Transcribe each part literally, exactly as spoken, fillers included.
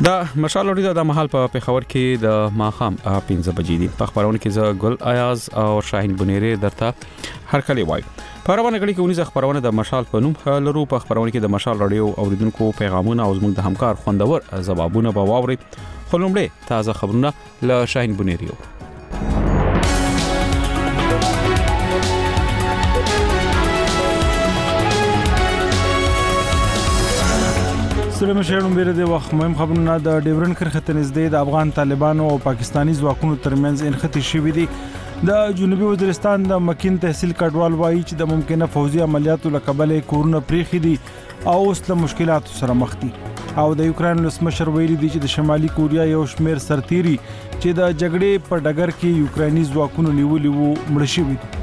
دا مشال اورید د محل په پیښور کې د ماخام پنځه بجې دي. په خبرونه کې ز ګل ایاز او شاهین بنيري درته هر کله وای. په روانه غړي کې ونیزه خبرونه د مشال په نوم لرو. په خبرونه کې د مشال رادیو اوریدونکو پیغامونه او زموږ د همکار خوندور ځوابونه به واوري. خو لومړی تازه خبرونه له شاهین بنيري. سلام شهرونو بیره د وخت مهم خبرونه د ډیورن کرښې ته نږدې د افغان طالبانو او پاکستانی ځواکونو ترمنځ انختی شوې دي. د جنوبي وزیرستان د مکین تحصیل کډوال وایي چې د ممکنه فوزي عملیاتو له کبله کورونه پریخي دي او اوس له مشکلاتو سره مخ دي. او د یوکرين ولسمشر ویلي دی چې د شمالي کوریا یو شمیر سرتيري چې د جګړې په ډګر کې یوکراني ځواکونو نیولي وو مړ شوي دي.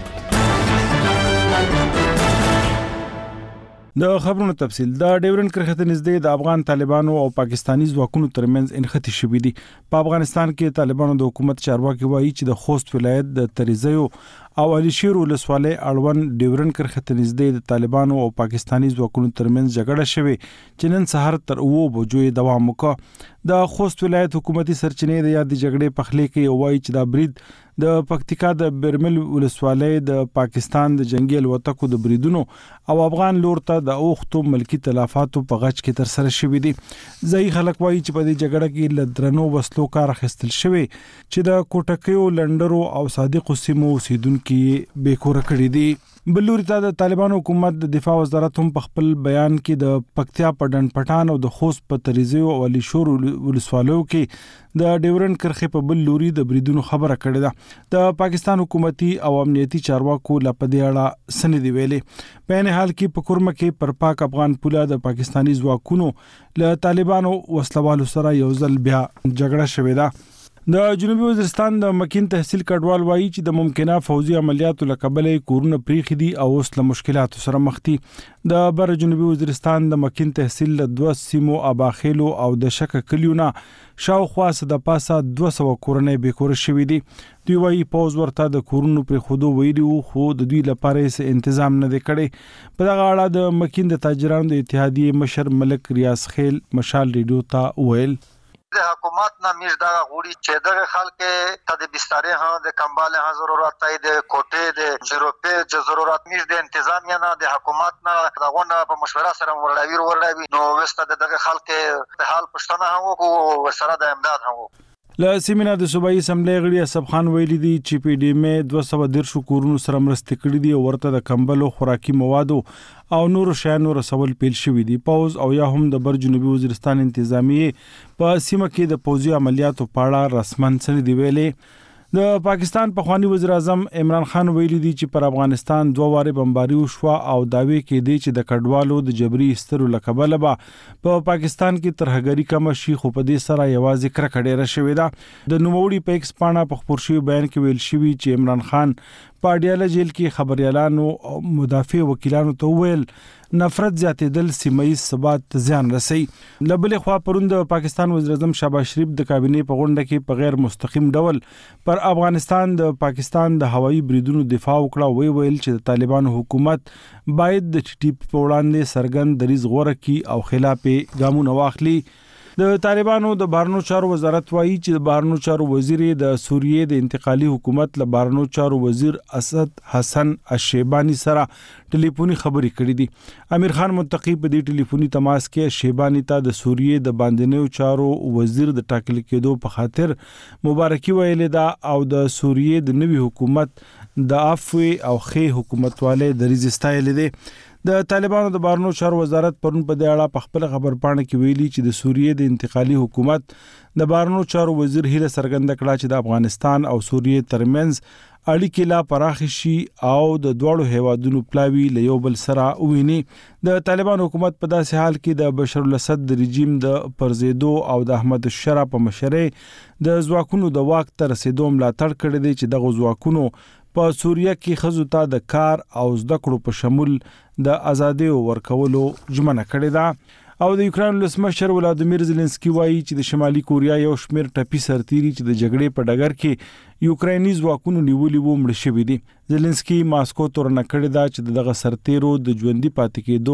د خبرونو تفصیل د ډیورن کرښې ته نږدې د افغان طالبانو او پاکستانی ځواکونو ترمنځ انختی شوې دي. په افغانستان کې طالبانو د حکومت چارواکي وایي چې د خوست ولایت د تریزیو او علي شیر ولسوالۍ اړوند ډیورن کرښې ته نږدې د طالبانو او پاکستانی ځواکونو ترمنځ جګړه شوې چې نن سهار تر اوه بجو دوام وکړ. د خوست ولایت حکومتي سرچینې د یاد جګړې په خله کې وایي چې دا برید د پکتیکا د برمل ولسوالۍ د پاکستان د جنگي الوتکو د بریدونو او افغان لور ته د اوختو ملکی تلافاتو په غچ کې تر سره شوې دي. ځای خلک وایي چې په دې جګړه کې لدرنو وسلو کار اخیستل شوی چې د کوټکیو لندرو او صادقو سیمو اوسیدونکو بې کور کړی دي. بلوري ته د طالبانو حکومت د دفاع وزارت هم په خپل بیان کې د پکتیا په ډن پټان او د خوست په تریزیو او علي شور ولسوالو کې د ډیورن کرښې په بلوري د بریدونو خبره کړې ده. د پاکستان حکومتي او امنیتي چارواکو لپاره اړه سندې ویلې. په نه حال کې په کورمه کې پر پاک افغان پوله د پاکستانی ځواکونو له طالبانو وسلوالو سره یو ځل بیا جګړه شوې ده. د جنوبي وزیرستان د مکین تحصیل کډوال وایي چې د ممکنه فوزي عملیاتو له کبله کورونه پریخي دي او اوس له مشکلاتو سره مخ دي. د بر جنوبي وزیرستان د مکین تحصیل له دوه سیمو اباخیلو او د شک کلیونه شاوخوا د پاسه دوه سوه کورنۍ به کور شوې دي. دوی وایي پوز ورته د کورونو پر خودو ویلي وو خو د دوی لپاره هیڅ تنظیم نه دی کړی. په دغه اړه د مکین د تاجرانو د اتحادیې مشر ملک ریاض خیل مشال ریډیو ته ویل د حکومت نه میش دا غوړي چې دغه خلک ته د بسترې ها د کمباله ها ضرورت دی د کوټې د جروپې د ضرورت میش د تنظیم یا نه د حکومت نه دغه په مشوره سره ورلوي ورلوي نو وسته دغه خلک په حال پښتنه هم او سره د امداد هم له سیمینه د صوبایي اسمبلی غړي اسب خان ویلي دي چې پی ډی ام دوه سوه دیرش کورونو سره مرسته کړې دي او ورته د کمبلو خوراکي موادو او نور شیانو رسول پیل شوې دي. پوز او یا هم د بر جنوبي وزیرستان انتظامیه په سیمه کې د پوزي عملیاتو په اړه رسمن سند دی ویلي. د پاکستان پخوانی وزیر اعظم عمران خان ویلي دي چې پر افغانستان دوه واره بمباري وشو او داوی کې دي چې د کډوالو د جبري استرو لکبل به په پاکستان کې ترهګری کم شي خو په دې سره یوازې کړه کډېره شوې ده. د نوموړي په ایکس پاڼه په خبر شوی بیان کې ویل شوی چې عمران خان په اډیاله جیل کې خبريالانو او مدافع وکیلانو ته ویل نفرت زیاتېدل سیمایي ثبات ځان رسي. لبل خوا پروند پاکستان وزیر اعظم شهباز شریف د کابینې په غونډه کې په غیر مستقیم ډول پر افغانستان د پاکستان د هوایي بریدونو دفاع وکړه. وی ویل چې د طالبانو حکومت باید د ټي ټي په وړاندې سرګند دریز غوړه کی او خلاف ګامونه واخلي. د طالبانو د بهرنیو چارو وزارت وایي چې د بهرنیو چارو وزیر د سوریې د انتقالي حکومت له بهرنیو چارو وزیر اسد حسن الشیبانی سره ټلیفوني خبرې کړې دي. امیر خان متقی په دې ټلیفوني تماس کې الشیبانی ته د سوریې د باندنیو چارو وزیر د ټاکل کېدو په خاطر مبارکي ویلې ده او د سوریې د نوي حکومت د عفو او خې حکومتواله دریز استایل دي. د طالبانو د بهرنیو چارو وزارت پرون په دې اړه په خپل خبر پاڼه کې ویلي چې د سوریې د انتقالي حکومت د بهرنیو چارو وزیر هیله څرګنده کړه چې د افغانستان او سوریې ترمنځ اړیکې لا پراخ شي او د دوړو هیوادونو پلاوی له یو بل سره وویني. د طالبان حکومت په داسې حال کې د بشار الاسد د رژیم د پرزیدو او د احمد الشرا په مشرۍ د ځواکونو د واک تر رسیدو ملاتړ کړی دی چې دغه ځواکونو په سوریه کې خزو ته د کار او زده کړو په شمول د ازادي ورکولو ژمنه کړې ده. او د یوکرين ولسمشر ولادیمیر زيلنسکي وایي چې د شمالي کوریا یو شمیر ټپي سرتيري چې د جګړې په ډګر کې یوکراني ځواکونو نیولي وو مړ شوي دي. زيلنسکي ماسکو تورنه کړې ده چې دغه سرتیرو د ژوندۍ پاتې کېدو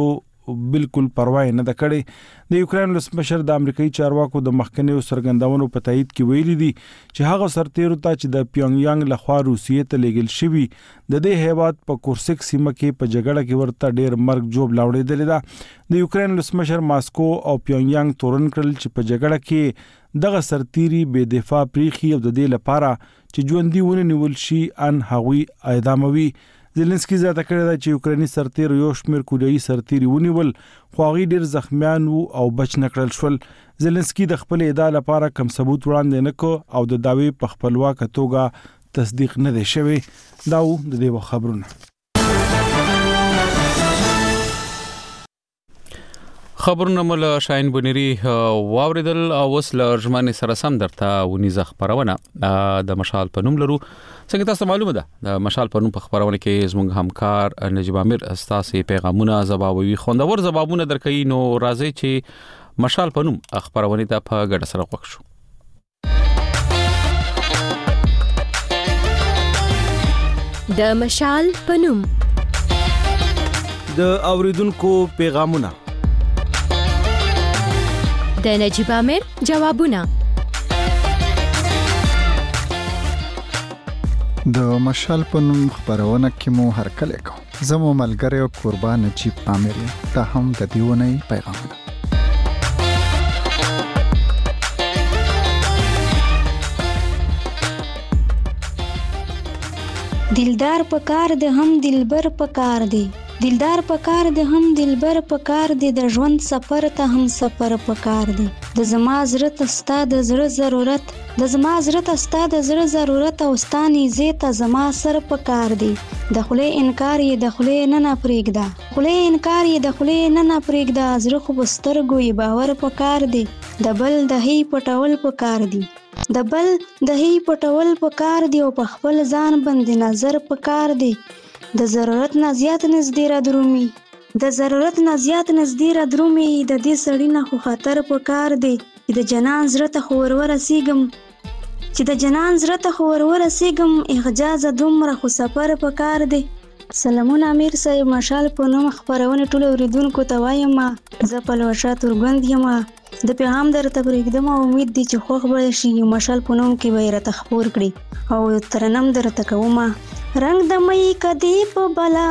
بالکل پروا نه ده کړې. د یوکرين ولسمشر د امریکایي چارواکو د مخکنیو سرګندونو په تایید کې ویلي دي چې هغه سرتیرو ته چې د پیونګ یانګ لخوا روسیې ته لیږل شوي د دې هیواد په کورسک سیمه کې په جګړه کې ورته ډېر مرګ جوړ لاوړېدل ده. د یوکرين ولسمشر ماسکو او پیونګ یانګ تورن کړل چې په جګړه کې دغه سرتیري بې دفاع پریخي او د دې لپاره چې ژوندۍ ونه نیول شي ان هغوی اعداموي. زيلنسکي زیاته کړې ده چې یوکريني سرتیرو یو شمېر کوریایي سرتیري ونیول خو هغوی ډېر زخمیان وو او بچ نه کړل شول. زيلنسکي د خپل ادعا لپاره کم ثبوت وړاندې نه کړ او د دعوی په خپلواکه توګه تصدیق نه دی شوی. دا و د دې خبرونه. خبرونه مل شاهین بنيري واوریدل او وسل ژمنه سره سم درته ونیزه خبرونه د مشال په نوم لرو. څنګه تاسو معلومه ده د مشال په نوم په خبرونه کې زموږ همکار نجيب امیر استاسي پیغامونه زبابوي خوندور زبابونه درکې نو راځي چې مشال په نوم خبرونه ته په ګډه سره وښو. د مشال په نوم د اوریدونکو پیغامونه د نجيب امیر جوابونه د مشال په نوم خبرونه کې مو هر کله کو زمو ملګری او قربان نجيب امیر ته هم د دیونه پیغامونه. دلدار پکار دے هم دلبر پکار دے دلدار پکار دے هم دلبر پکار دے د ژوند سفر ته هم سفر پکار دے د زما زړه ته ستا د زړه ضرورت د زما زړه ته ستا د زړه ضرورت او ستاني زیته زما سر پکار دے د خله انکار یې د خله نه نه پرېږدا خله انکار یې د خله نه نه پرېږدا زړه خو بسترګو یې باور پکار دے د بل د هی پټول پکار دي د بل د هی پټول پکار دی او په خپل ځان باندې نظر پکار دی د ضرورت نه زیات نږدې را درومي د ضرورت نه زیات نږدې را درومي د دې سړی نه خو خطر پکار دی چې د جنان زړه ته خو ور ورسیږم چې د جنان زړه ته خو ور ورسیږم احجاز دومره خو سفر پکار دی. سلامونه امیر صاحب مشال په نوم خبرونه ټول اوریدونکو ته وایم زه په لوشا تورګند یم د پیغام درته پرېږدم او امید دي چې خوښ به شي مشال په نوم کې به راته خبر کړي او ترنم درته کوم رنگ د مې کدی په بلا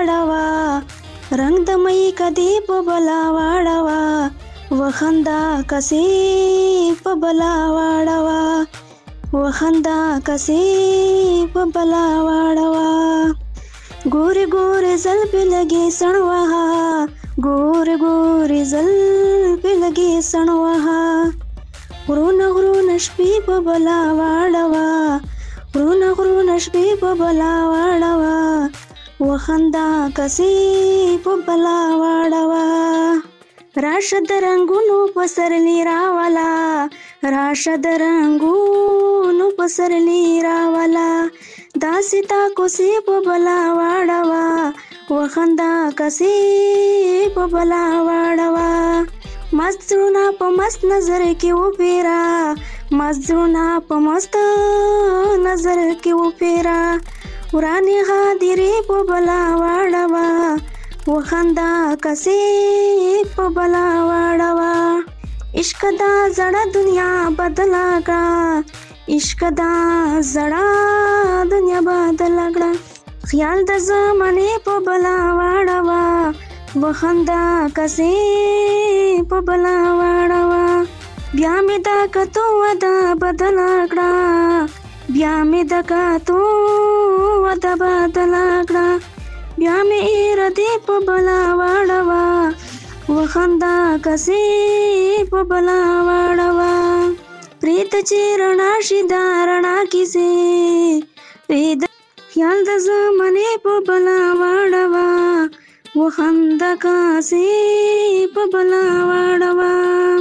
واړوا رنگ د مې کدی په بلا واړوا وخندا کسي په بلا واړوا وخندا کسي په بلا واړوا ګوري ګوري زل په لګي سڼوا ګوري ګوري زل په لګي سڼوا غرونه غرونه شپې په بلا واړوا غرونه غرونه شپې په بلا واړوا وخندا کسي په بلا واړوا راشد رنگونو پسرلی راوالا راشد رنگونو پسرلی راوالا داستا کوسی په بلا واړوا وخندا کسي په بلا واړوا مستونه په مست نظر کې و پیرا مستونه په مست نظر کې و پیرا ورانی غادرې په بلا واړوا وخندا کسي په بلا واړوا عشق دا زړه دنیا بدلا کړه عشق دا زړه دنیا بدلا کړه خیال د زمانه په بلا واړوا وخندا کسي په بلا واړوا بیا مې دا کتو ودا بدلا کړه بیا مې دا کتو ودا بدلا کړه بیا مې اراده په بلا واړوا وخندا کسي په بلا واړوا پریت چې رڼا شي دا رڼا کیسه پرید خیال د زمانه په بلا واړوا وخندا کسي په بلا واړوا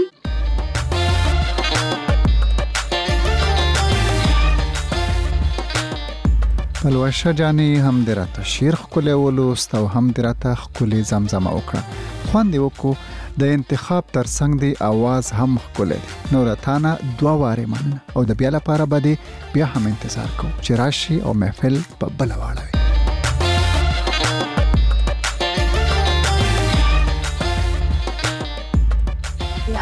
پلوشه جانی هم دراته شیر خکله ولوست او هم دراته خکله زمزمه وکړه خوان دی وکړو د انتخاب ترڅنګ دی आवाज هم خکله نو راتانا دوا واره مننه او د بیا لپاره بده بیا هم انتظار کو چې راشي او محفل په بل واړوي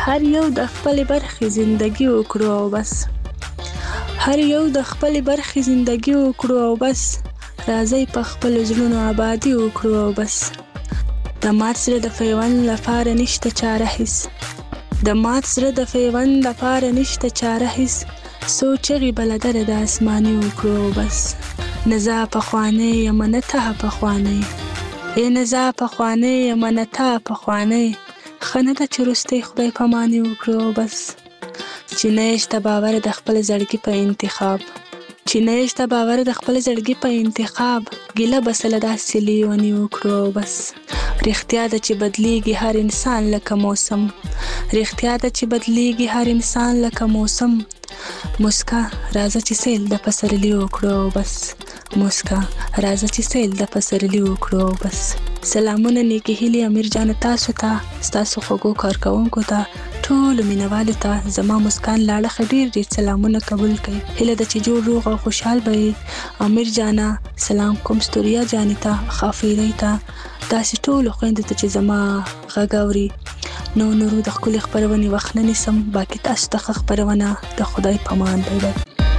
هر یو د خپل برخې زندگی وکړو او بس هر یو د خپل برخې زندگی وکړو او بس راځي په خپل ژوندونو آبادی وکړو او بس د مات سره د پیوند لپاره نشته چاره هیڅ د مات سره د پیوند لپاره نشته چاره هیڅ سوچغي بلدر د اسماني وکړو او بس نزا په خوانه یمنته په خوانه ای نزا په خوانه یمنته په خوانه خنه د چرستي خدای پاماني وکړو بس چې نهشته باور د خپل زړګي په انتخاب چې نهشته باور د خپل زړګي په انتخاب ګیله بسله د سلیونی وکړو بس رښتیا د چې بدلیږي هر انسان لکه موسم رښتیا د چې بدلیږي هر انسان لکه موسم مسکا راځه چې سیل د پسرلی وکړو بس مسکا راځه چې سیل د پسرلی وکړو بس سلامونه نیکی هیلی امیر جان تاسو ته تاسو خوګو کارکونکو ته ټول مینوالو ته زما مسکان لاړه خډیر ډیر سلامونه قبول کړئ هله د چې جوړ روغ او خوشحال به امیر جانا سلام کوم ستوریا جانی ته خافیری ته تاسو ټول خويند ته چې زما غاګوري نو نورو د خپل خبرونه وخت نه نسم باقي تاسو ته خبرونه د خدای پامان دی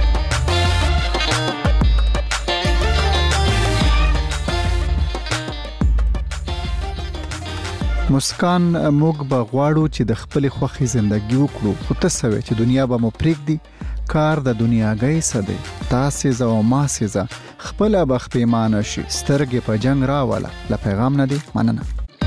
مسکان موږ به غواړو چې د خپل خوخي ژوندۍ وکړو خو ته سوي چې دنیا به مو پرېږدي کار د دنیاګۍ سده تاسو زو ما سيزه خپل بخ پیمانه شي سترګې په جنگ راواله ل پیغام نه دی مننه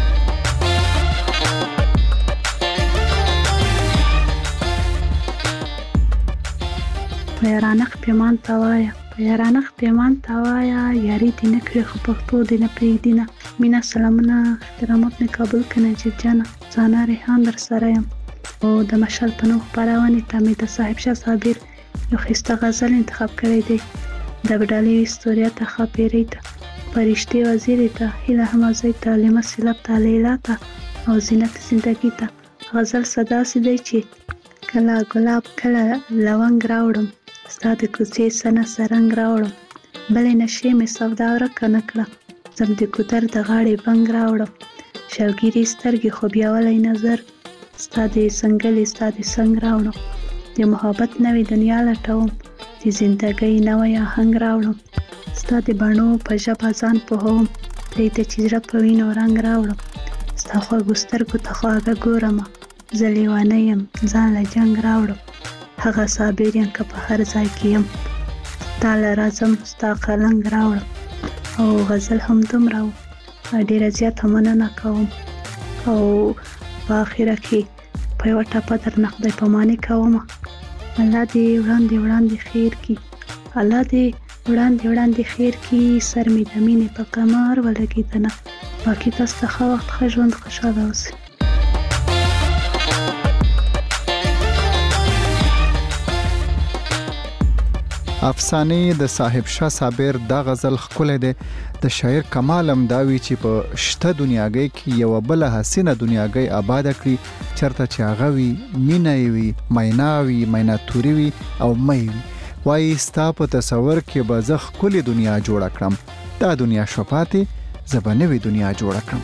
پیرانخ پیمان تاوایا پیرانخ پیمان تاوایا یاری دې نه کړې خو پښتو دې نه پرېږدي نه مینا سلامونه احترامات نه قبول کنه چې جانا ځانا ریحان در سره یم او د مشال په نوم خبرونه ته مې د صاحب شاه صابر یو خسته غزل انتخاب کړی دی د بډالي استوریا ته خاپيري ته پرشتي وزیر ته هله حمازه ته لمه سلاب ته لیلا ته او زینت زندگی ته غزل صدا سي چې کلا ګلاب کلا لونګ راوړم ستاسو کوڅې سنه سرنګ راوړم بلې نشې مې سودا ورکه کړه زم د کوتر د غاړې بنګ راوړم شوګيري سترګې خو بیا ولای نظر ستاسو څنګه ستاسو څنګه راوړم د محبت نوې دنیا لټوم د زندګۍ نوې آهنګ راوړم ستاسو بڼو په ژبه ځان په هم دې ته چې زړه په وینو رنگ راوړم ستاسو ګسترګو ته خواږه ګورم زلیوانه يم ځان له جنگ راوړم هغه صابر یم که په هر ځای کې يم تعالی راځم ستا قلنګ راوړم او غزل هم دومره ډیره زیاته مننه کوم او په اخره کې په یو ټاپه در نقدې پمانه کوم الله دې وړاندې وړاندې خیر کی الله دې وړاندې وړاندې خیر کی سر می د مینې په کمر ولګیدنه باقي تاسو ته خو وخت ښه ژوند خوشاله اوسئ افسانه د صاحب شاه صابر دا غزل خپل دی د شاعر کمالم داوی چې په شته دنیاګۍ کې یو بل حسینه دنیاګۍ آباد کړي چرته چې هغه وی مینوي میناوي میناتوري وي او مې وي وای ستا په تصور کې به زه خپل دنیا جوړ کړم دا دنیا شپاتي زبنوي دنیا جوړ کړم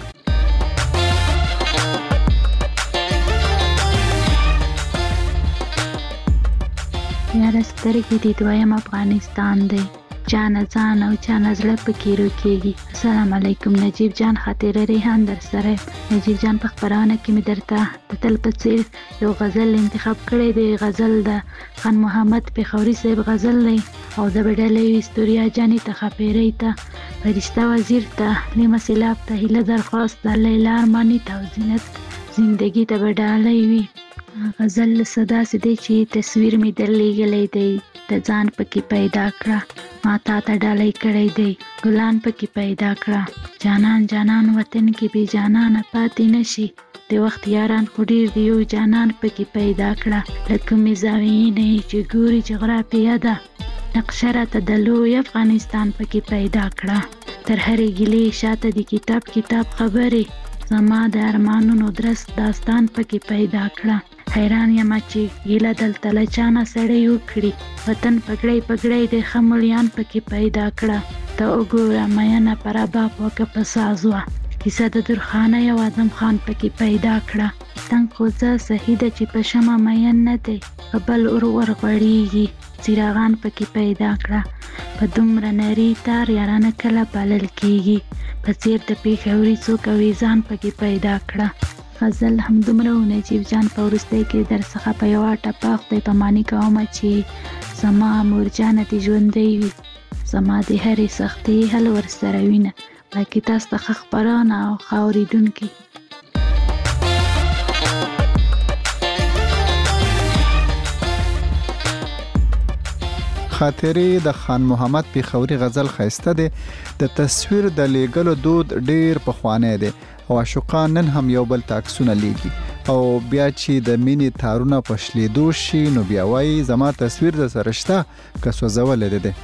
یاره سترګې دې دویم افغانستان دی جان ځان او جان زړه پکې روکېږي السلام علیکم نجیب جان خاطر ریحان در سره نجیب جان په خبرونه کې مې درته د تل په څیر یو غزل انتخاب کړی دی غزل د خان محمد پیښوري صاحب غزل دی او د بډالۍ استوریا جانی ته خاپيري ته فرشته وزیر ته لمه سلاب ته هله درخواست د لیلا ارمانی ته زینت زندگی ته بډالۍ وي غزل صدا سي چې تصویر می درلېږلې دی د ځان پکې پیدا کړه ما تا ته ډالۍ کړې دی ګلان پکې پیدا کړه جانان جانان وطن کې به جانان پاتې نشي د وخت یاران خډیر دیو جانان پکې پیدا کړه لکه می زاوینه چې ګوري جغرافیه ده نقشه ته د لوی افغانستان پکې پیدا کړه تر هرې ګلې شاته د کتاب کتاب خبره زما د ارمانونو درس داستان پکې پیدا کړه حیران یم چې ګیله دلته له چانه سړی وکړي وطن پګړی پګړی د خمولیان پکې پیدا کړه ته وګوره مینه پر باب وکه په ساز وه کیسه د درخانه یو اعظم خان پکې پیدا کړه پتنګ خو ځه صحیح ده چې په شمع مین نه دی په بل اور ورغړېږي څراغان پکې پیدا کړه په دومره نري تار یارانه کله پالل کېږي په څیر د پېښوري څوک اویزان پکې پیدا کړه غزل همدومره و نجیب جان په وروستۍ کې در څخه په یوه ټپه خدای پاماني کومه چې زما مورجانه دې ژوندی وي زما د هرې سختۍ حل ورسره وینه باقي تاسو ته ښه خپرونه او ښه اورېدونکي خاطرې د خان محمد پیښوري غزل ښایسته دی د تصویر د لیږلو دود ډیر پخوانی دی او عاشقان نن هم یو بل ته عکسونه لیږي او بیا چې د مینې تارونه په شلېدو شي نو بیا وایي زما تصویر د سره شته که سوځولی دی.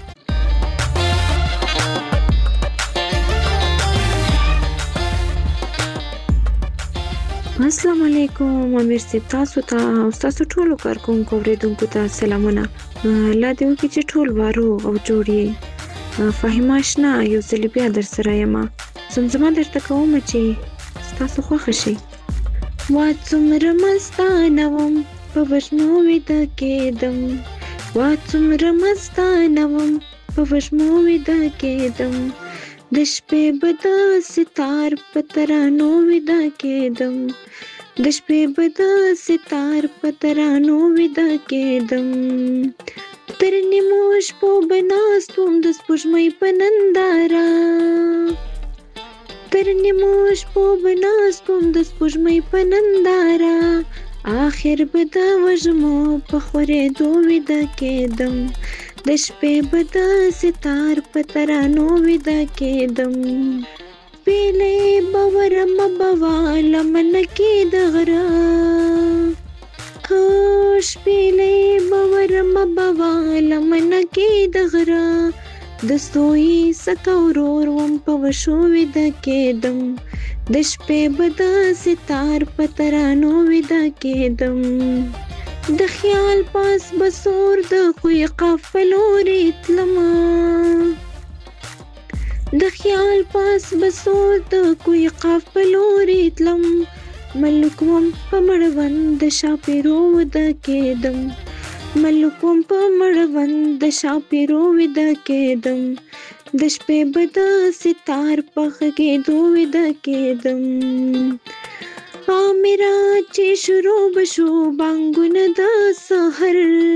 السلام علیکم امیر صاحب تاسو ته او تاسو ټولو کارکونکو اوریدونکو ته سلامونه. الله دې وکړي چې ټول وارو او جوړ یې. فهیمه اشنا یو ځل بیا در سره یم. زمزمه درته کوم چې ستاسو خوښه شي. وا څومره مستانه وم په وږمو ویده کېدم وا څومره مستانه وم په وږمو ویده کېدم د شپې به د ستار په ترانو ویده کېدم د شپې به د ستار په ترانو ویده کېدم تر نیمو شپو به ناست وم د سپوږمۍ په ننداره تر نیمو شپو به ناست وم د سپوږمۍ په ننداره آخر به د وږمو په خورېدو ویده کېدم د شپې به د ستار په ترانو ویده کېدم پیلې به ورمه بواله منکې د غره هو شپېلې به ورمه بواله منکې د غره د سوی سکه ورور وم په وشو ویده کېدم د شپې به د ستار په ترانو ویده کېدم د خیال پاس بسور د خوی قافلو ریتلما د خیال پاس بسور د کوی قافلو ریتلم ملک وم په مړوند د شاپیرو ویده کېدم ملک وم په مړوند د شاپیرو ویده کېدم د شپې به د ستار په غږېدو ویده کېدم میرا چې شروع بشو بانګونه د سحر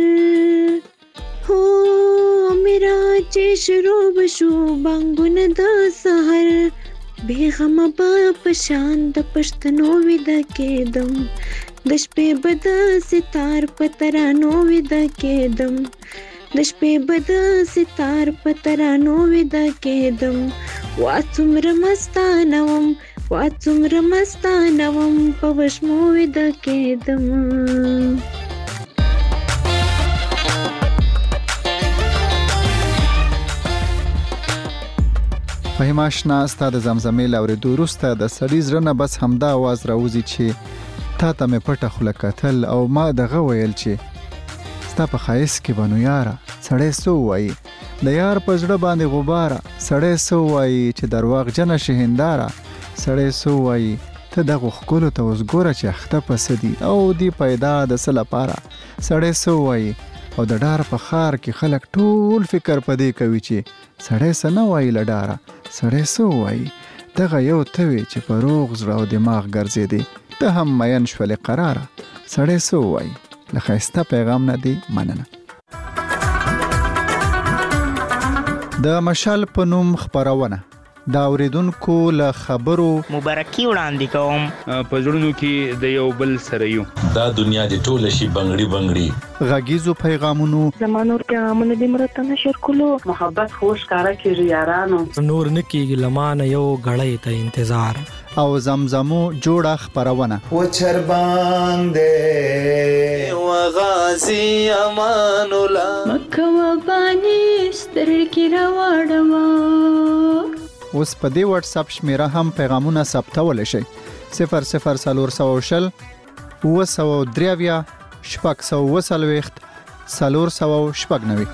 هو میرا چې شروع بشو بانګونه د سحر بیغمه به په شان د پښتنو ویده کېدم د شپې به د ستار په ترانو ویده کېدم د شپې به د ستار په ترانو ویده کېدم وا څومره مستانه وم وا څومره مستانه وم په وږمو ویده کېدم. فهیمه اشنا ستا د زمزمې له اورېدو وروسته د سړي زړه نه بس همدا اواز راوځي چې تا ته مې پټه خوله کتل او ما دغه ویل چې ستا په ښایست کې به نو یاره سړی څه ووایي د یار په زړه باندې غباره سړی څه ووایي چې درواغجنه شي هنداره سړی څه ووایي ته دغو ښکلو ته اوس ګوره چې اخته پسه دي او دی پیدا د څه لپاره سړی څه ووایي او د ډار په ښار کې خلک ټول فکر په دې کوي چې سړی څه نه وایي له ډاره سړی څه ووایي دغه یو ته وې چې په روغ زړه او دماغ ګرځېدې ته هم مین شولې قراره سړی څه ووایي له ښایسته پیغام نه دی مننه. د مشال په نوم خپرونه دا اوریدونکو له خبرو مبارکي وړاندې کوم په زړونو کې د یو بل سره یو دا دنیا د ټوله شي بنگړي بنگړي غږیزو پیغامونو زمانور پیغامونه د مرته نشر کولو محبت خوش کارا کیږي یارانو نور نکیږي لمانه یو غړې ته انتظار او زمزمو جوړه خپرونه و چر باندې و غازی امان الله مکه و بانی سترګې راوړم. اوس په دې واتس اپ شمیره هم پیغامونه ثبتول شي صفر صفر څلور سوه شل اوه سوه درې اویا شپږ سوه اوه څلوېښت څلور سوه شپږ نوي.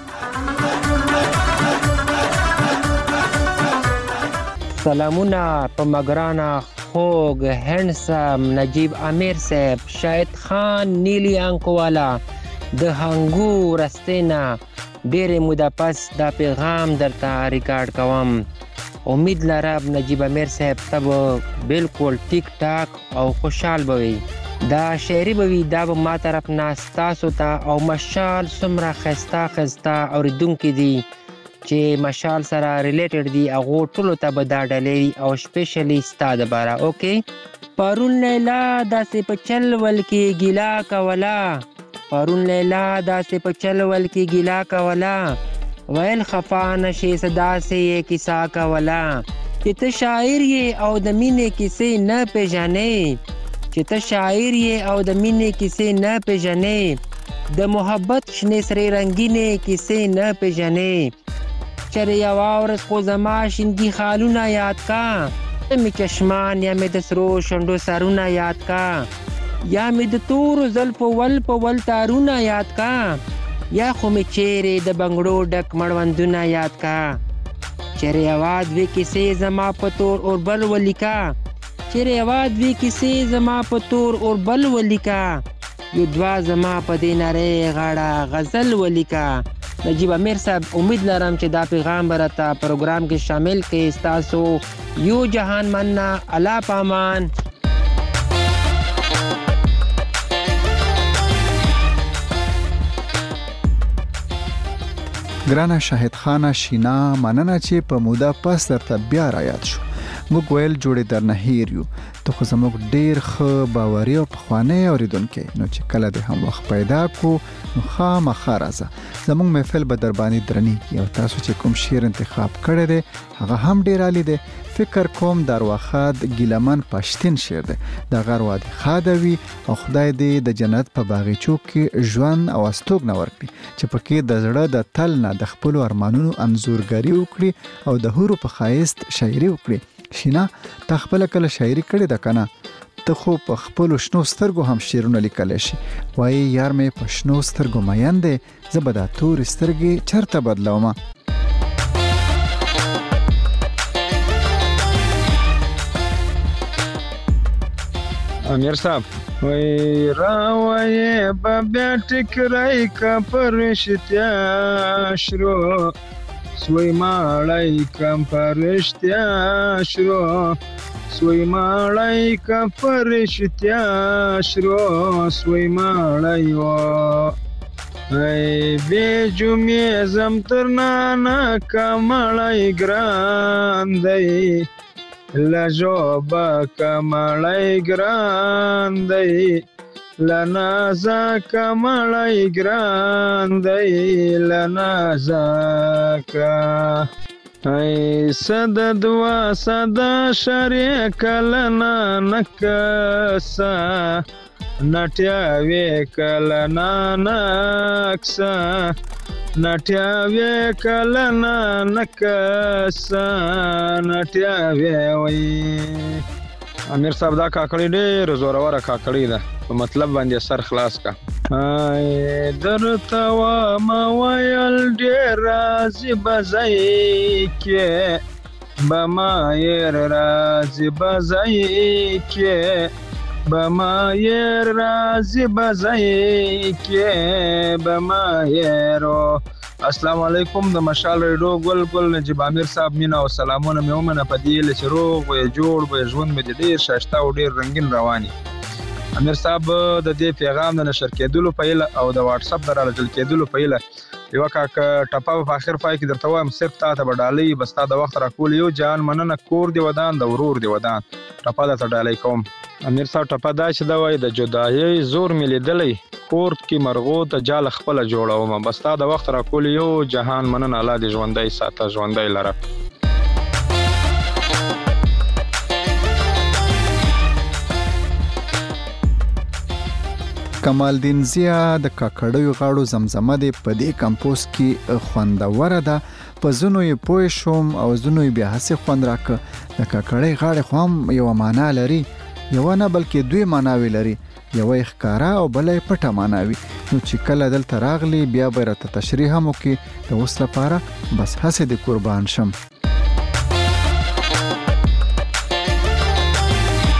سلامونه په مګرانه خوږ هینډسم نجیب امیر صاحب شاهد خان نیلی انکوالا د هنګو رستینا ډېرې موده پس دا پیغام درته ریکارډ کوم. امید لرم نجیب امیر صاحب ته به بالکل ټیک ټاک او خوشحال به وي. دا شاعري به وي دا به ما طرف نه ستاسو ته او مشال څومره ښایسته ښایسته اورېدونکي دي چې مشال سره ریلیټډ دي هغو ټولو ته به دا ډالۍ او سپیشلی ستا دپاره. اوکې پرون لیلا داسې په چل ول کې ګیلا کوله پرون لیلا داسې په چل ول کې ګیلا کوله ویل خفا نشې څه داسې یې کیسه کوله چې ته شاعر یې او د مینې کیسې نه پېژنې چې ته شاعر یې او د مینې کیسې نه پېژنې د محبت شنې سرې رنګینې کیسې نه پېژنې چرې یوه ورځ خو زما شینګي خالونه یاد کا ته مې چشمان یا مې د سرو شونډو سرونه یاد کا یا مې د تورو زلفو ول په ول تارونه یاد کا یا خو مې چیرې د بنګړو ډک مړوندونه یاد کا چرې یوه دوې کیسې زما په تور اوربل ولیکه چیرې یوه دوې کیسې زما په تور اوربل ولیکه یو دوه زما په دې نرۍ غاړه غزل ولیکه. نجیب امیر صاحب امید لرم چې دا پیغام به راته پروګرام کې شامل کړئ. ستاسو یو جهان مننه. الله پامان. ګرانه شاهد خانه شینا مننه چې په موده پس درته بیا را یاد شو. موږ ویل جوړې در نه هیر یو ته خو زموږ ډېر ښه باوري او پخوانی اورېدونکی نو چې کله دې هم وخت پیدا کو نو خامخا راځه زموږ محفل به در باندې درنیږي او تاسو چې کوم شعر انتخاب کړی دی هغه هم ډېر عالی دی. فکر کوم دروخد ګیلمن پښتین شعر دی د غروا د خادوي او خدای دې د جنت په باغچو کې ژوند او استوګنه ورکړي چې پکې د زړه د تل نه د خپل ارمانونو انځورګري وکړي او د هورو په خایست شاعري وکړي. شینا تا خپل کله شاعري کړې ده کنه ته خو په خپل شنو سترګو هم شعرونه لیکلی شي وایي یار مې په شنو سترګو مین دی زه به دا تورې سترګې چرته بدلومه. امیر صاحب وای راوي بیا ټکرای کا پرشتیا شرو سوی ماړی کم پرشتیا شرو سوی ماړی کم پرشتیا شرو سوی ماړی و ای بے جمعه زم ترنانا کمړی ګران دی لجوبا کمړی ګران دی لنازا کمړی ګران دی لنازا کا ای صد دوا صدا شری کلنا نکسا نټیاوی کلنا نکسا نټیاوی کلنا نکسا نټیاوی وی. امیر صاحب دا کاکړی ډېر زوروره کاکړی ده په مطلب باندې سر خلاص کا. درته واما ویل ډېر راځي بځای کې به ما یې راځي بځای کې به ما یې راځي بځای کې به ما یې رو. السلام علیکم د مشال ریډیو ګل ګل نجیب امیر صاحب مینا او سلامونه مې ومنه په دې لچ روغ او جوړ به ژوند مې ډېر شاشته او ډېر رنگین رواني. امیر صاحب د دې پیغام د نشر کېدلو په اله او د واتس اپ درالجل کېدلو په اله یو کاک ټپا په اخر پای کې درته وایم صرف تا ته بدالي بس تا د وخت راکول یو جان مننه کور دی ودان د ورور دی ودان ټپا د تډالي کوم. امیر صاحب ټپا دا چې دا وای د جدایي زور ملي دلی کور کې مرغو ته جال خپل جوړوم بس تا د وخت راکول یو جهان مننه الله دې ژوندۍ ساته ژوندۍ لره. کمال دین زیا د کاکړیو غاړو زمزمه دی په دې کمپوز کې خوندوره ده په زونو یې پوه شوم او زونو یې بیا هسې خوند راکه. د کاکړۍ غاړې خو هم یوه معنا لري یوه نه بلکې دوی معناوې لري یوه یې ښکاره او بله یې پټه معنا وي. نو چې کله دلته راغلی بیا به راته تشریح هم وکړي د اوس لپاره بس هسې د قربان شم.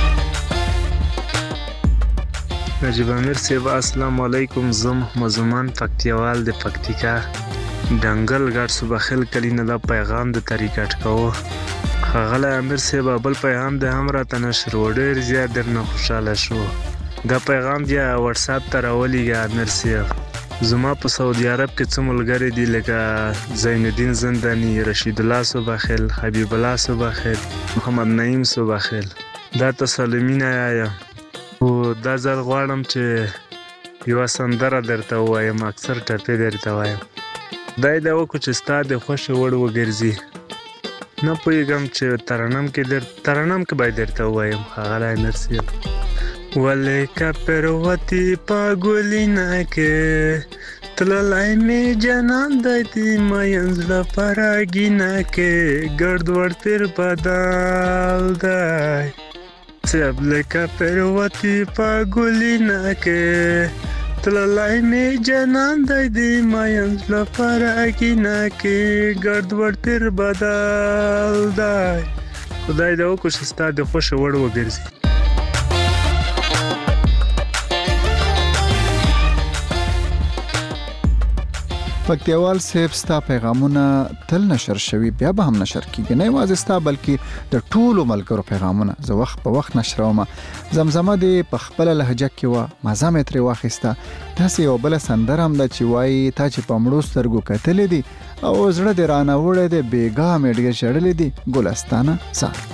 نجیب امیر صاحب السلام علیکم. زه محمد زمان پکتیوال د پکتیکا ډنګل ګډ صوبخیل کلی نه دا پیغام د طریقټ کوو. ښاغلی امیر صاحب بل پیغام د هم راته نشر و، ډېر زیات درنه خوشحاله شو. دا پیغام بیا واتساپ ته راولېږه امیر صاحب. زما په سعودي عرب کې څه ملګري دي لکه زین الدین زندانی، رشید الله صوبخیل، حبیب الله صوبخیل، محمد نعیم صوبخیل. دا تسلیمینه یایم او دا ځل غواړم چې یوه سندره درته ووایم، اکثر ټپې درته وایم. دا یې دا وکړو چې ستا د خوښې وړ وګرځي. نه پوهېږم چې ترنم کې در ترنم کې باید درته ووایم ښاغلی امیر صاحب. ولې که پروتې په ګلینه کې تللی مې جانان دی د مین زړه په راګینه کې ګردوړ پیر بدل دی صاحب. لکه پروتې په ګلینه کې تللی مې جانان دی د مین زړه په راګینه کې ګردوړ پیر بدل دی. خدای دې وکړو چې ستا د خوښې وړ وګرځي. پکتیوال صاحب ستا پیغامونه تل نشر شوي، بیا به هم نشر کیږي. نه یوازې ستا بلکې د ټولو ملګرو پیغامونه زه وخت په وخت نشروم. زمزمه دې په خپله لهجه کې وه، مزه مې ترې واخیسته. داسې یو بله سندره هم ده چې وایي تا چې په مړو سترګو کتلې دي او زړه دې رانه وړی دی، بېګاه مې ډېر ژړلې دي ګلستانه سار.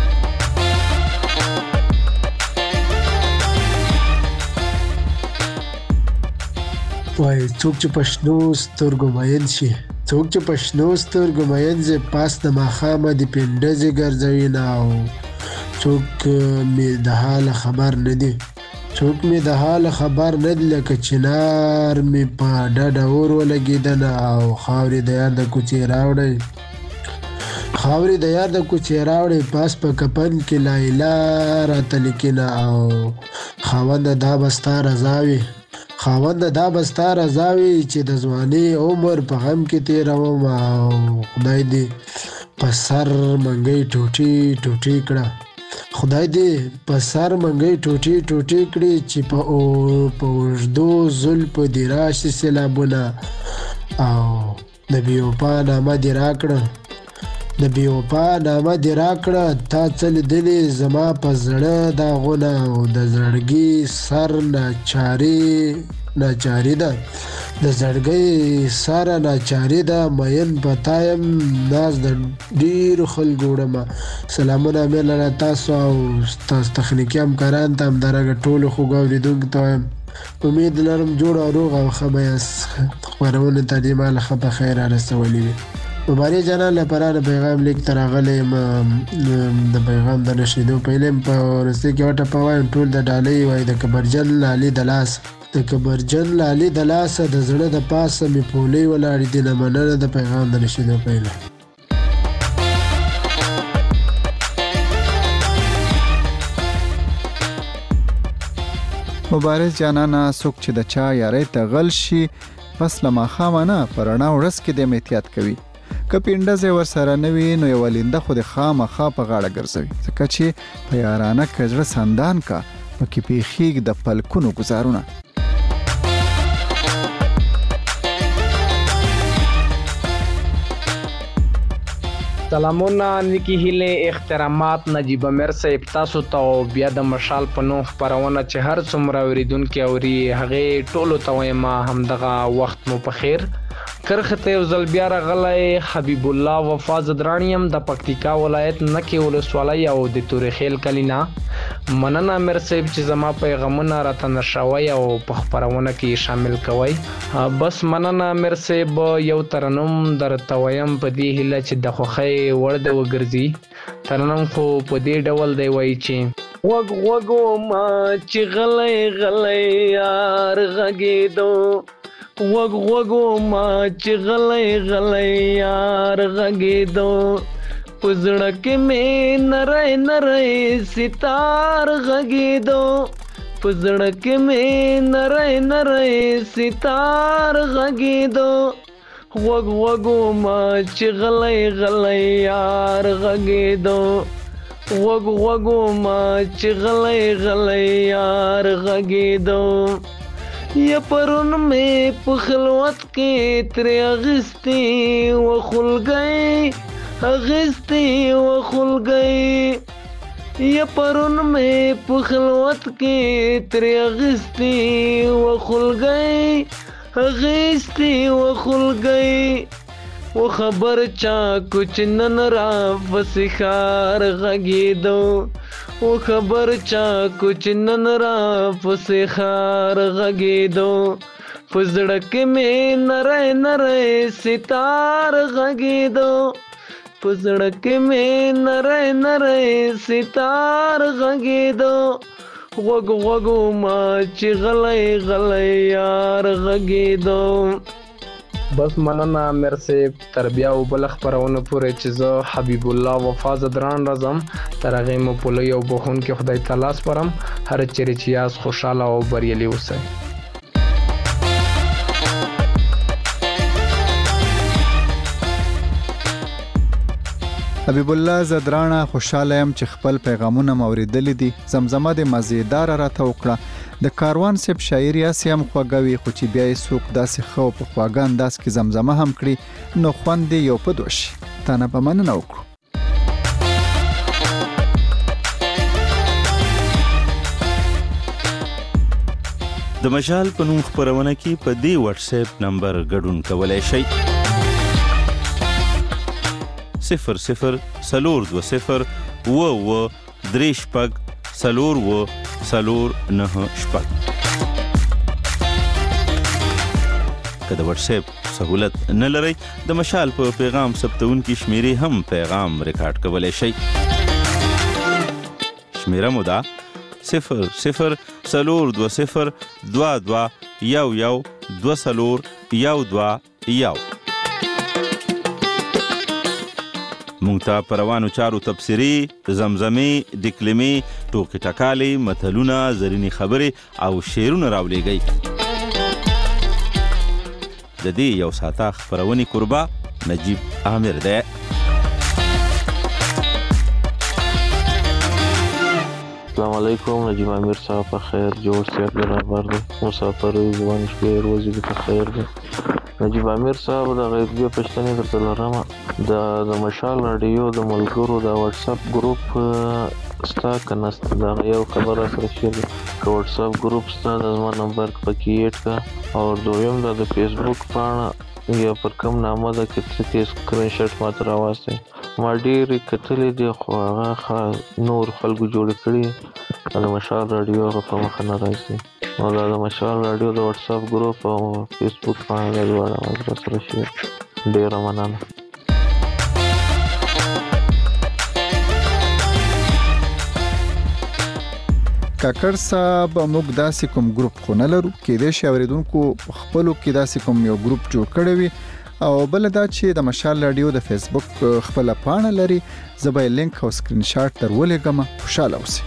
وای څوک چې پښنو سترګو مین شي، څوک چې پښنو سترګو مین زه پاس د ماښامه د پنډزې ګرځوي نه، او څوک مې د حاله خبر نه دي، څوک مې د حاله خبر نه دي. لکه چنار مې په ډډه اور ولګېدنه او خاورې د یار د کوڅې راوړی خاورې د یار د کوڅې راوړی پاس په کپن کې لایلا راته لیکنه او خاونده دا به ستا رضا وي، خاونده دا به ستا رضا وي چې د ځوانۍ عمر په غم کې تېروم او خدای دې په سر منګۍ ټوټې ټوټې کړه، خدای دې په سر منګۍ ټوټې ټوټې کړي چې په اوږدو زلفو دې راشي سیلابونه او د بې وفا نامه دې راکړه، د بې وفا نامه دې راکړه. تا څه لیدلې زما په زړه داغونه او د زړګي سر ناچاري ناچاري ده، د زړګي سره ناچاري ده. مین په تا یم ناز د ډېرو خلکو وړمه. سلامونه مې لره تاسو او ستاسو تخنیکي همکاران ته همدارنګه ټولو خوږو اورېدونکو ته وایم امید لرم جوړ او روغ او ښه به یاست. خپرونې ته دې ما له ښه په خیر رارسولې وي. مبارک جانان لپاره د پیغام لیک ته راغلی یم. د پیغام د رسېدو پهله یم په وروستۍ کې وټه په وایم ټول د ډالۍ وایي د کبرجن لالي د لاس د کبرجن لالي د لاسه د زړه د پاسه مې پولې ولاړې دي نه مننه د پیغام د رسېدو پهله. مبارک جانانا څوک چې د چا یارۍ ته غل شي پس له ماښامه نه په رڼا ورځ کې د احتیاط کوي. که پنډزې ورسره نه وي نو یوه لینده خو د خامخا په غاړه ګرځوي، ځکه چې په یارانه که زړه سندان کا پکې پیښیږي د پلکونو ګزارونه. سلامونه نیکی هیله احترامات نجیب امیر صاحب تاسو ته بیا د مشال په نوم خپرونه چې هر څومره اوریدونکي اوري هغې ټولو ته وایم همدغه وخت مو په خیر. کرخه ته یو ځل بیا راغلی حبیب الله وفا زدرانی یم د پکتیکا ولایت نکې ولسوالۍ او د تورې خیل کلي نه. مننه امیر صاحب چې زما پیغامونه راته نشروئ او په خپرونه کې شامل کوئ. بس مننه امیر صاحب. یو ترنم درته وایم په دې هیله چې د خوښۍ وړ دی وګرځي. ترنم خو په دې ډول دی وایي چې غوږ غوږو ما چې غلی غلی یار غږېدو، غوږ غوږو ما چې غلی غلی یار غږېدو، په زړه کې مې نری نری ستار غږېدو، په زړه کې مې نری نری ستار غږېدو، غوږ غوږو ما چې غلی غلی یار غږېدو، غوږ غوږو ما چې غلی غلی یار غږېدو یا پرون مې په خلوت کې ترې اغستې و خلګۍ اغستې و خلګۍ یا پرون مې په خلوت کې ترې اغستې و خلګۍ اغستې و خلګۍ و خبر چا کچھ نن را فسخار غږېدو و خبر چا کچھ نن را فسخار غږېدو په زړه کې مې نری نری ستار غږېدو په زړه کې مې نری نری ستار غږېدو غوږ غوږو ما چې غلی غلی یار غږېدو. بس مننه امیر صاحب، تر بیا او بل خبرونه پورې چې زه حبیب الله وفا زدران راځم تر هغې مو په لوی او بخښونکي خدای تعالی سپارم. هر چیرې چې یاست خوشحاله او بریالي اوسئ. حبیب الله زدرانه خوشاله يم چې خپل پیغامونه موریدلې دي. زمزمه د مزیدار راته وکړه. د کاروان سپ شاعري اسیم خوګوي خو چې بیا یې څوک داسې خو په خواګان داس کې زمزمه هم کړي نو خوند یو په دوش تانه په مننه وکړو. د مشال په نوم خبرونه کې په دې واتس اپ نمبر ګډون کولای شئ صفر صفر سلور دو صفر و و درې شپږ سلور و سلور نه شپږ. که د واتس اپ سہولت نه لرئ د مشال په پیغام ثبتونکي شمیرې هم پیغام ریکارډ کولای شئ. شمیره مو ده صفر صفر سلور دو صفر دوا دوا یو یو دو سلور یو دوا یو. مونږ ته په روانو چارو تبصرې، زمزمې، ډکلمې، ټوکې ټکالې، متلونه، زرینې خبرې او شعرونه راولېږئ. د دې یو ساعته خپرونې کوربه نجیب عامر دی. السلام علیکم. نجیب عامر صاحب په خیر جوړ صحت برابر دی. مسافر زبان شپې روزي په خیر دی. نجیب عامر صاحب د غیبیه پښتنې درته لرم. د د مشال رادیو د ملګرو د واتس اپ ګروپ ستا کنه دا یو خبره سره شیر که واتس اپ ګروپ ستا د زما نمبر پکې ایډ کا او دویم د فیسبوک پاڼه یا پر کوم نامه ده کې څه سکرین شاټ ماته راوستي ما ډېرې کتلې دي خو هغه نور خلکو جوړ کړي د مشال رادیو په مخه نه راځي. نو دا د مشال رادیو د واتس اپ ګروپ او فیسبوک باندې دواړه مزر سره شي. ډیره مننه. کاکړ صاحب موږ داسې کوم ګروپ خو نه لرو، کېدای شي اوریدونکو خپلو کې داسې کوم یو ګروپ جوړ کړی وي او بل دا چې د مشال رادیو د فیسبوک خپل پاڼه لري. زه به لینک او سکرین شاټ در ولېږم. خوشاله اوسئ.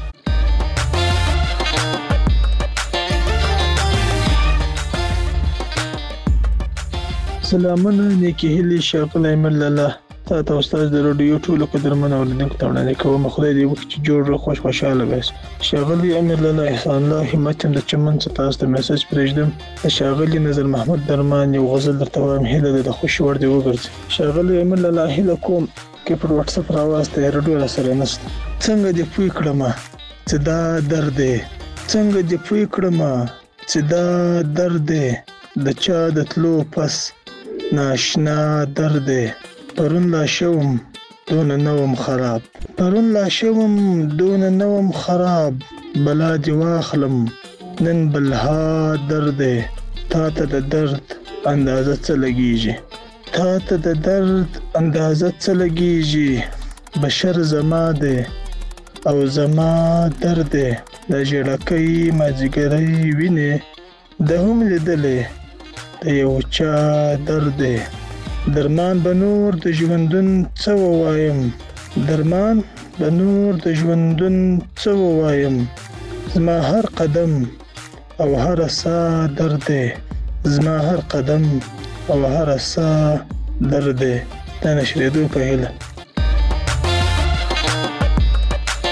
سلامونه نیکی هیلې ښاغلی ایمل الله تا ته استاد د رادیو ټولو قدرمنو اوریدونکو ته وړاندې کوم. خدای دې وکړي چې جوړ خوش خوشاله وایست. ښاغلی ایمل الله احسان الله همت هم د چمن څخه تاسو ته میسج پرېږدم. د ښاغلي نظر محمد درمان یو غزل درته وایم، هیله ده د خوښي وړ دې وګرځي. ښاغلی ایمل الله هیله کوم کې پر واتس اپ راواسته رادیو را سره نشته. څنګه دې پوی کړم چې دا درد دی، څنګه دې پوی کړم چې دا درد دی، د چا د تلو پس ناشنا درد دی. پرون لا شوم دون نوم خراب، پرون لا شوم دون نوم خراب، بلا دی واخلم نن بلها درد دی. تا ته د درد اندازه څه لګیږي، تا ته د درد اندازه څه لګیږي. بشر زما دی او زما درد دی. د ژړکۍ مازیګرۍ وینې د هم لیدلې د یو چا درد دی. درمان به نور د ژوندون څه ووایم، درمان به نور د ژوندون څه ووایم. زما هر قدم او هر ساه درد دی، زما هر قدم او هر ساه درد دی. دا نشریدو په هیله.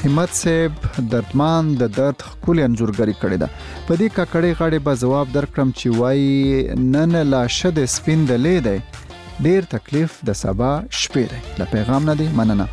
همت صاحب دردمان د درد ښکلې انځورګري کړې ده. په دې ککړې غاړې به ځواب درکړم چې وایي نن لا شد سپین د لې دی، ډیر تکلیف د سبا شپې دی. له پیغام نه دی مننه.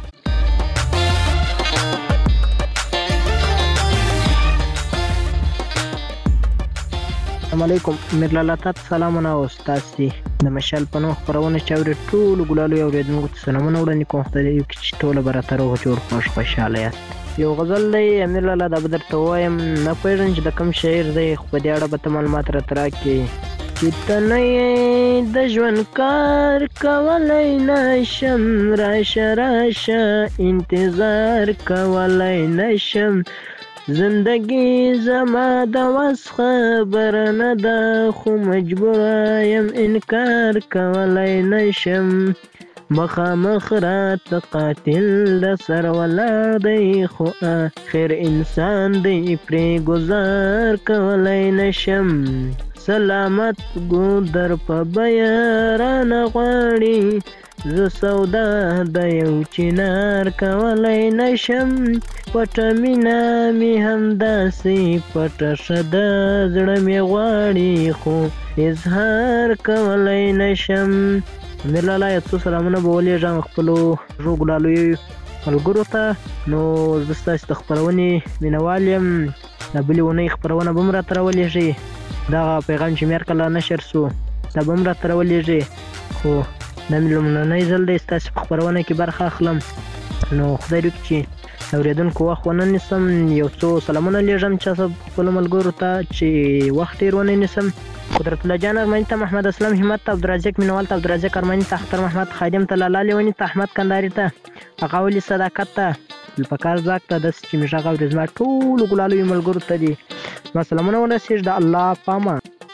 السلام علیکم میر لالا تاسو سلامونه او تاسو د مشال پنو خبرونه چاوري ټول ګلالو یو ریدونکو ته سلامونه وړاندې کوم. خدای دې چې ټول براتر او جوړ خوش خوشاله یاست. یو غزل دی امیر لالا د بدر ته وایم نه پېژنم چې د کوم شعر دی، خو په دې اړه به معلومات راته راکړي چې تنه د ژوند کار کولای نشم، راشه راشه انتظار کولای نشم، زندگی زما د وس خبر نه ده، خو مجبور یم انکار کولای نشم، مخامخ رات قاتل د سر ولاړ دی، خو آخر انسان دی پرې گزار کولای نشم، سلامت ګودر په بیا رانه غواړي، زه سودا د یو چنار کولای نشم، پټه مینا می همداسې پټه شه د زړه مې غواړي، خو اظهار کولای نشم. امیر لالا یو څو سلامونه به ولېږم خپلو ژو ګلالویو ملګرو ته. نو زه ستاسې د خپرونې مینهوال یم، د بلې اونۍ خپرونه به هم راته راولېږئ. دغه پیغام چې مې هر کله نشر سو دا به هم راته راولېږئ، خو دا مې لومړنی ځل دی ستاسې په خپرونه کې برخه اخلم. نو خدای دې وکړي چې اورېدونکو وخت ونه نیسم، یو څو سلامونه لېږم چا خپلو ملګرو ته چې وخت ډېر ونه نیسم. قدرت الله جان ارماني ته، محمد اسلام همت ته، عبدالرزاق مینوال ته، عبدالرزاق ارماني ته، اختر محمد خادم ته، لالا لیوني ته، احمد کنداري ته، اغاولي صداقت ته، الفکار زاک ته، داسې چې مې غږ اوري زما ټولو ګلالویو ملګرو ته دي زما سلامونه ورسېږي. د الله پامان.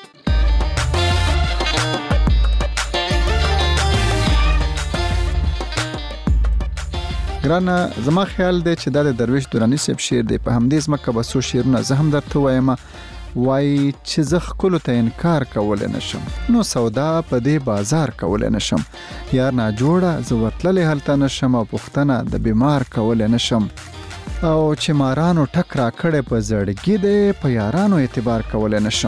ګرانه زما خیال دی چې دا د درویش درانی صاحب شعر دی. په همدې ځمکه به څو شعرونه زه هم درته وایم. وایي چې زه ښکلو ته انکار کولی نشم، نو سودا په دې بازار کولی نشم، یار ناجوړه زه ورتللی هلته نشم، او پوښتنه د بیمار کولی نشم، او چې مارانو ټک را کړی په زړګي دی، په یارانو اعتبار کولی نشم.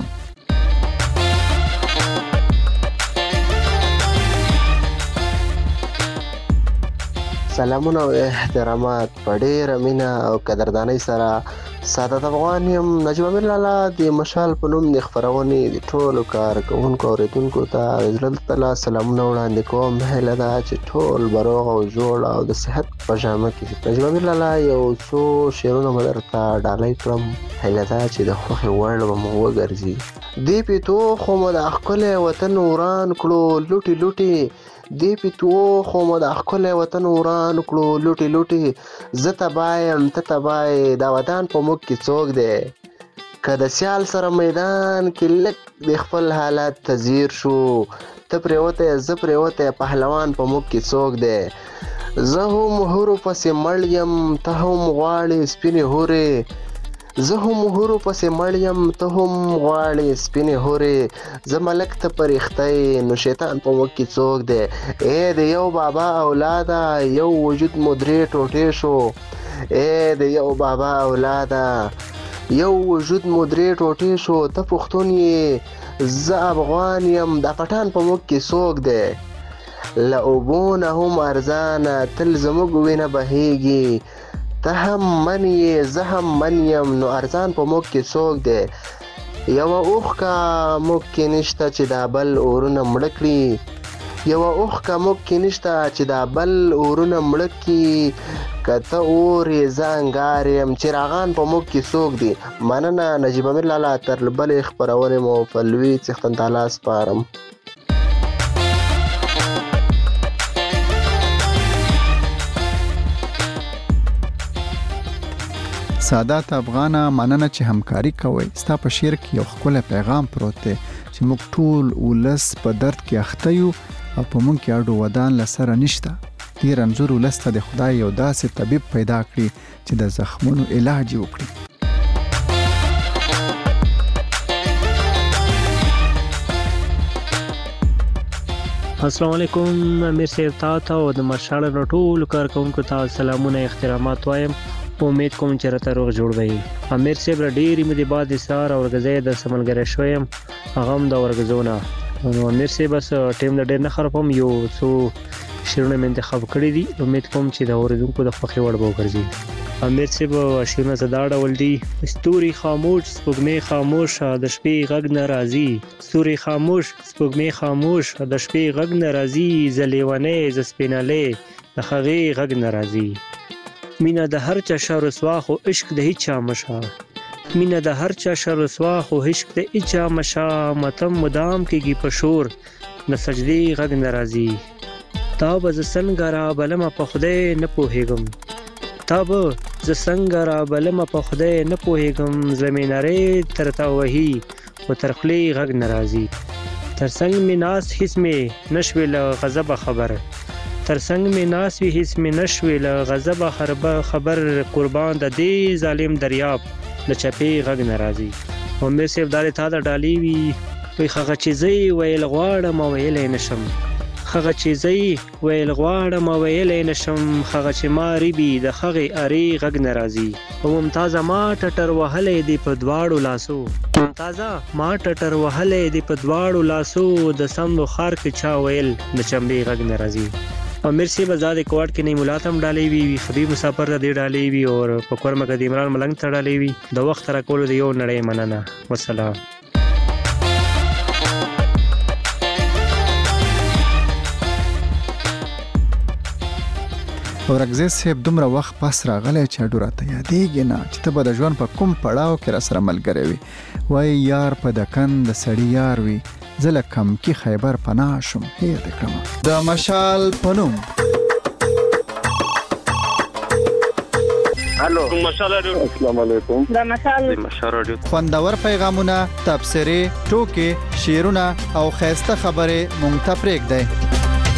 سلامونه او احترامات په ډېره مینه او قدردانۍ سره سعادت افغان یم. نجیب امیر لالا د مشال په نوم د خپرونې د ټولو کارکوونکو اورېدونکو ته د زړه له تله سلامونه وړاندې کوم. هیله ده چې ټول به روغ او جوړ او د صحت په جامه کې. نجیب امیر لالا یو څو شعرونه به درته ډالۍ کړم، هیله ده چې د خوښې وړ به مو وګرځي. دې پیتو خو مو د ښکلی وطن وران کړو لوټې لوټې، دې پیتو خو مو د ښکلی وطن وران کړو لوټې لوټې، زه تباه یم ته تباه یې، دا ودان په موږ کې څوک دی، که د سیال سره میدان کې لږ د خپل حالات ته ځیر شو، ته پرېوتی زه پرېوتی پهلوان په موږ کې څوک دی، زه هم هورو پسې مړ یم ته هم غواړې سپینې هورې، زه هم هورو پسې مړ یم ته هم غواړې سپینې هورې، زه ملک ته پرېښتی نو شیطان په موږ کې څوک دی، ای د یو بابا اولاده یو وجود مو درې ټوټې شو، ای د یو بابا اولاده یو وجود مو درې ټوټې شو، ته پښتون یې زه افغان یم، دا پټان په موږ کې څوک دی، له اوبو نه هم ارزانه تل زموږ وینه بهیږي، ته هم من یې زه هم من یم نو ارزان په موږ کې څوک دی، یوه اوښکه موږ کې نشته چې دا بل اورونه مړه کړي، یوه اوښکه موږ کې نشته چې دا بل اورونه مړه کړي، که ته اور یې زه انګار یم چراغان په موږ کې څوک دی. مننه نجیب امیر لالا، تر بلې خپرونې مو په لوی څښتن تعالی سپارم. سادات افغانه مننه چې همکاري کوئ. ستا په شعر کې یو ښکلی پیغام پروت دی چې موږ ټول ولس په درد کې اخته یو او په موږ کې اډو ودان له سره نشته. دې رنځور ولس ته د خدای یو داسې طبیب پیدا کړي چې د زخمونو علاج یې وکړي. السلام علیکم امیر صاحب ته او د مشال ټولو کارکوونکو ته سلامونه احترامات وایم. امید کوم چې راته روغ جوړ وي. امیر صاحب را ډېرې مودې بعد سار او ورګزی د سملګری شویم هغه هم د ورګزونه. نو امیر صاحب بس ټیم د ډېر نه خرابوم، یو څو شعرونه مې انتخاب کړي دي، امید کوم چې د اورېدونکو د خوښې وړ به وګرځي. امیر صاحب شعرونه زه دا ډول دي: ستوري خاموش سپوږمۍ خاموشه د شپې غږ نه راځي، ستوري خاموش سپوږمۍ خاموش د شپې غږ نه راځي، زه لیونی زه سپینالی د هغې غږ نه راځي. مینه د هر چا شر رسوا خو عشق د هیچا مشه، مینه د هر چا شر رسوا خو عشق د هیچا مشه، ماتم مدام کېږي په شور د سجدې غږ نه راځي. تا به زه څنګه رابلمه په خدای نه پوهېږم، تا به زه څنګه رابلمه په خدای نه پوهېږم، زمینارې تر تا وهي خو تر خولې غږ نه راځي. تر څنګ مې ناست هېڅ مې نه شوې له غضبه خبر، تر څنګ مې ناست وي هېڅ مې نه شوې له غضبه خبر، قربان د دې ظالم دریاب د چپې غږ نه راځي. امیر صاحب دا د تا د ډالۍ وي، وایي هغه چې زه یې ویل غواړم او ویلی نه شم، هغه چې زه یې ویل غواړم او ویلی نه شم، هغه چې ما ربي د هغې ارې غږ نه راځي. او ممتازه ما ټټر وهلی دی په دواړو لاسو، ممتازه ما ټټر وهلی دی په دواړو لاسو، د سمدو ښار کې چا ویل د چمبې غږ نه راځي. امیر صاحب زاد کوارټ کې نه مولات هم ډالۍ وي، خبيب مسافر ته دې ډالۍ وي، او په کورمه کې د عمران ملنګ ته ډالۍ وي. د وخت راکولو د یو نړۍ مننه. والسلام. اورګزی صاحب دومره وخت پس راغلی چې اډو راته یادېږي نه چې ته به د ژوند په کوم پړاو کې راسره ملګری وي. وایي یار په دکن د سړي یار وي، زه له کمکي خیبر پناه شم هیر دې کړمه. د مشال په نوم الو مشال رادیو، السلام علیکم. دا مشال مشال رادیو خوندور پیغامونه، تبصرې، ټوکې، شعرونه او خیسته خبرې مونږ ته پرېږدئ.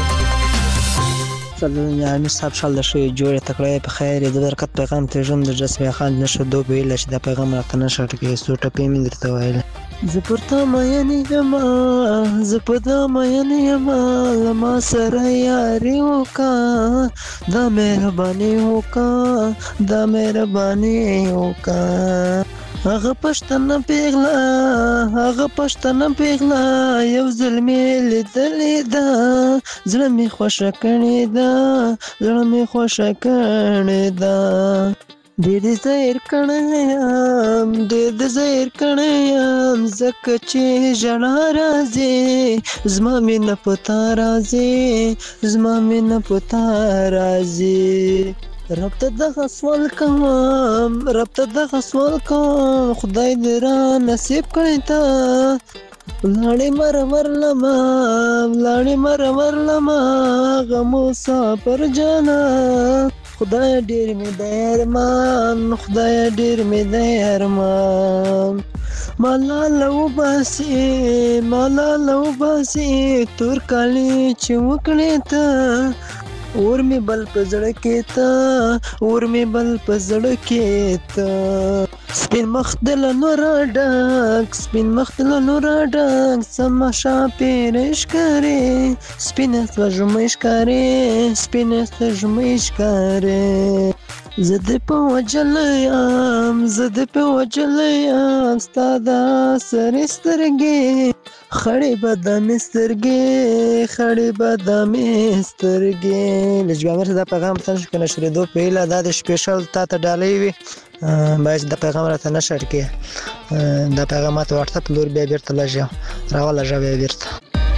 یا امیر صاحب شال د شوی جوړې تکړه په خیر د برکت پیغام ته ژوند د جسم خان نشو دو ویل چې د پیغام راته نشه ټکی سو ټپې مې درته ویل. زه پر تا مین یم، زه په تا مین یم، لما سره یاري وکړه، دا مهرباني وکړه، دا مهرباني وکړه. هغه پښتنه پیغله، هغه پښتنه پیغله، یو ځل مې لیدلې ده، زړه مې خوښه کړې ده، زړه مې خوښه کړې ده. ډېر دې زهیر کړی یم، ډېر دې زهیر کړی یم، ځکه چې ژړا راځي، زما مینه په تا راځي، زما مینه په تا راځي. رب ته دغه سوال کوم، رب ته دغه سوال کوم، خدای دې را نصیب کړی ته. ولاړې مرور لما، ولاړې مرور لما، غمو مسافر جانا، خدای ډېر مې د ارمان، خدای ډېر مې د ارمان. مالا لو باسي، مالا لو باسي، تور کالی چې وکړې ته، اور می بل په زړه کې ته، اور می بل په زړه کې ته. سپین مخ دل نور ډک، سپین مخ دل نور ډک، سما شاپیر ښکارې، سپین سپوږمۍ ښکارې، سپین سپوږمۍ ښکارې. زه دې په وجلی یم، زه دې په وجلی یم، ستا د سرې سترګې خړې بادامې سترګې، خړې بادامې سترګې. لجبا امیر دا پیغام ته نشو که نشرېدو په هیله دا د سپیشل تا ته ډالۍ وي، باید دا پیغام راته نشر کړې. دا پیغام ما ته واټساپ لور بیا بېرته لږ راولږه بیا بېرته.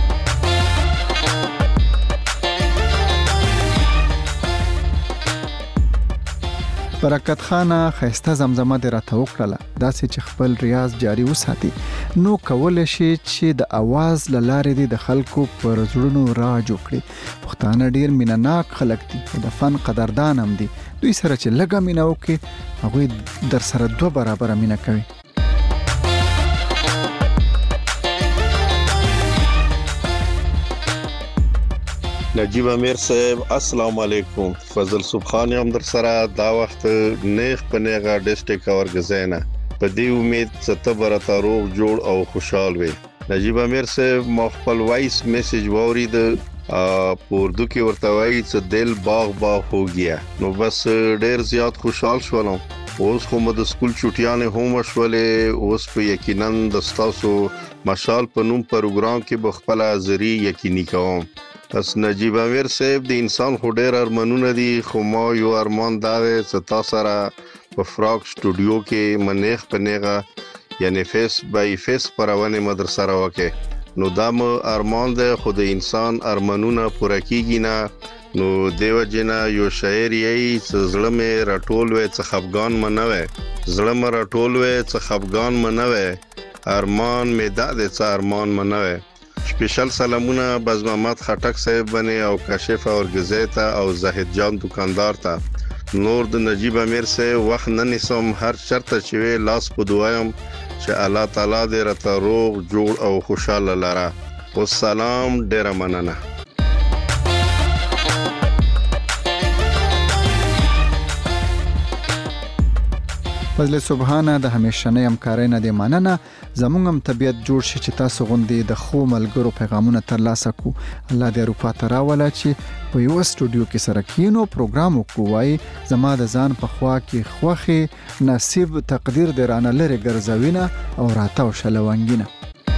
برکت خانه خیسته زمزمه دې راته وکړله، داسې چې خپل ریاض جاري وساتي، نو کولی شي چې د اواز له لارې دې د خلکو پر زړونو راج وکړي. پښتانه ډېر مینه‌ناک خلک دي او د فن قدردان هم دي. دوی سره چې لږه مینه وکړي، هغوی در سره دوه برابره مینه کوي. نجیب امیر صاحب السلام علیکم. فضل سبحان یم در سره دا وخت نیغ په نیغه ډسټریکټ اورګزینا په دې امید ست برته روغ جوړ او خوشحال وي. نجیب امیر صاحب ما خپل وایس میسج وورید په اردو کې ورته وایي چې دل باغ باغ هو گیا. نو بس ډېر زیات خوشحال شولم. اوس خو مو د سکول چټیانې هم شولې. اوس په یقینا د تاسو مشال په نوم پروګرام کې بخپل حاضری یقیني کوم. پس نجیب امیر صاحب د انسان خو ډېر ارمانونه دي، خو ما یو ارمان دا دی چې تاسو سره په فراق سټوډیو کې منیخ پنیغه یعنی فیس بای فیس پرونه مدرسه راوکه. نو دا مو ارمان دی، خو د انسان ارمانونه پوره کیږي نه. نو دیو جنا یو شاعر یې چې زړه مې راټول وې چې خفغان منوي، زړه مې راټول وې چې خفغان منوي، ارمان مې دا د څه ارمان منوي. سپیشل سلامونه باز محمد خټک صاحب باندې او کاشف اورګزې ته او زاهد جان دکاندار ته. نور د نجیب امیر صاحب وخت نه نسم، هر چرته چې لاس په دوایم چې الله تعالی دې راته روغ جوړ او خوشاله لره. والسلام، ډیر مننه. فضل سبحانه د همیشنۍ همکارۍ نه دی مننه. زموږ هم طبیعت جوړ شي چې تاسو غوندې د خو ملګرو پیغامونه ترلاسه کو. الله دې اروپا ته راولا چې په یو سټوډیو کې سره کینو پروګرام وکوي. زما د ځان په خوا کې خوخي نصیب تقدیر دې رانه لري ګرځوینه او راتاو شلوانګینه.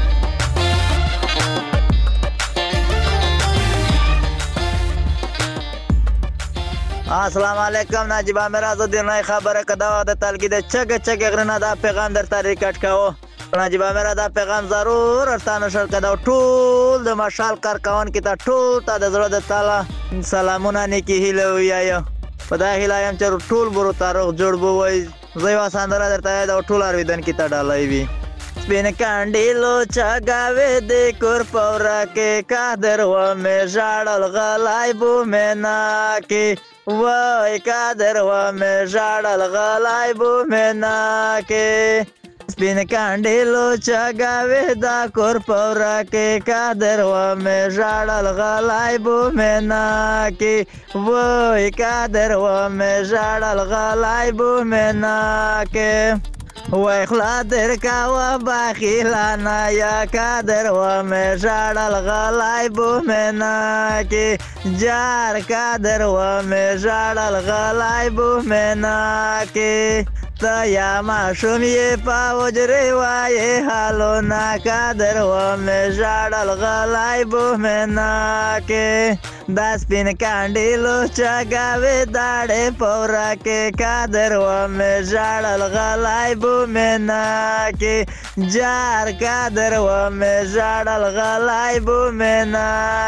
السلام علیکم. نجیب امیر آزادی نه خبره کدا د تلګي د چګ چګ غرنه دا پیغام در طریقټ کاو. نجیب امیر دا پیغام ضرور ارتانه شر کدا ټول د مشال کارکون کې تا ټول تا د زړه د تعالی سلامونه نیکی هیله ویایا. په دا هیله يم چې ټول برو تاریخ جوړ بو وای. زوی وساندره درته دا ټول ارویدن کې تا ډالای وی. سپین کاندیلو چاگاوی دی کور پورا کې قادر و مې ژړل غلای بو مینا کې. وای قادر و مې ژړل غلای بو مینا کې. سپین کاندیلو چاگاوی دا کور پورا کې قادر و مې ژړل غلای بو مینا کې. وای قادر و مې ژړل غلای بو مینا کې. وای خلا در کاوه باخیلانا یا قادر و مې ژړل غلای بو مینا کې. جار قادر و مې ژړل غلای بو مینا کې. تا یا ماشوم یې په وجرې وایې حالونه قادر و مې ژړل غلای بو مینا کې. دا سپین کاندیلو چاگاوی داړې پورا کې قادر و مې ژړل غلای بو مینا کې. جار قادر و مې ژړل غلای بو مینا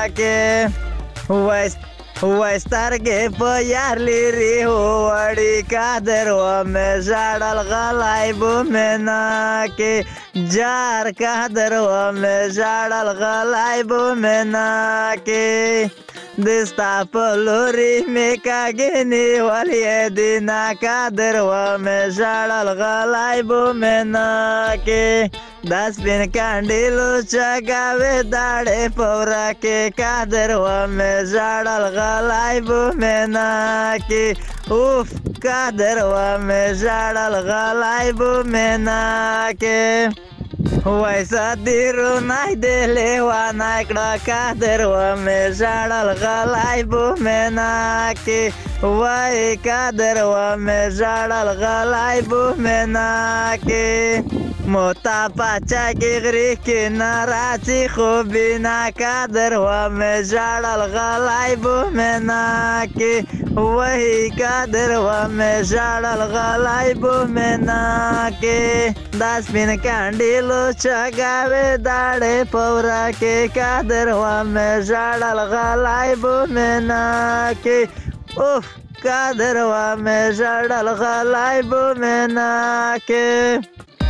کې. وای وای سترګې په یار لري وړي قادر و مې ژړل غلای بو مینا کې. جار قادر و مې ژړل غلای بو مینا کې. دستا په لوري مې کاږني ولې دینا قادر و مې ژړل غلای بو مینا کې. دا سپین کاندیلو چاگاوی داړې پورا کې قادر و مې ژړل غلای بو مینا کې. اوف قادر و مې ژړل غلای بو مینا کې. وای صدیرو نای دلی وانای کړه قادر و مې ژړل غلای بو مینا کې. وای قادر و مې ژړل غلای بو مینا کې. موتا پاچا کې غری کې ناراضي خو بنا قادر و مې ژړل غلای بو مینا کې. وای قادر و مې ژړل غلای بو مینا کې. دا سپین کاندیلو چاگاوی داړې پورا کې قادر و مې ژړل غلای بو مینا کې. اوف قادر و مې ژړل غلای بو مینا کې.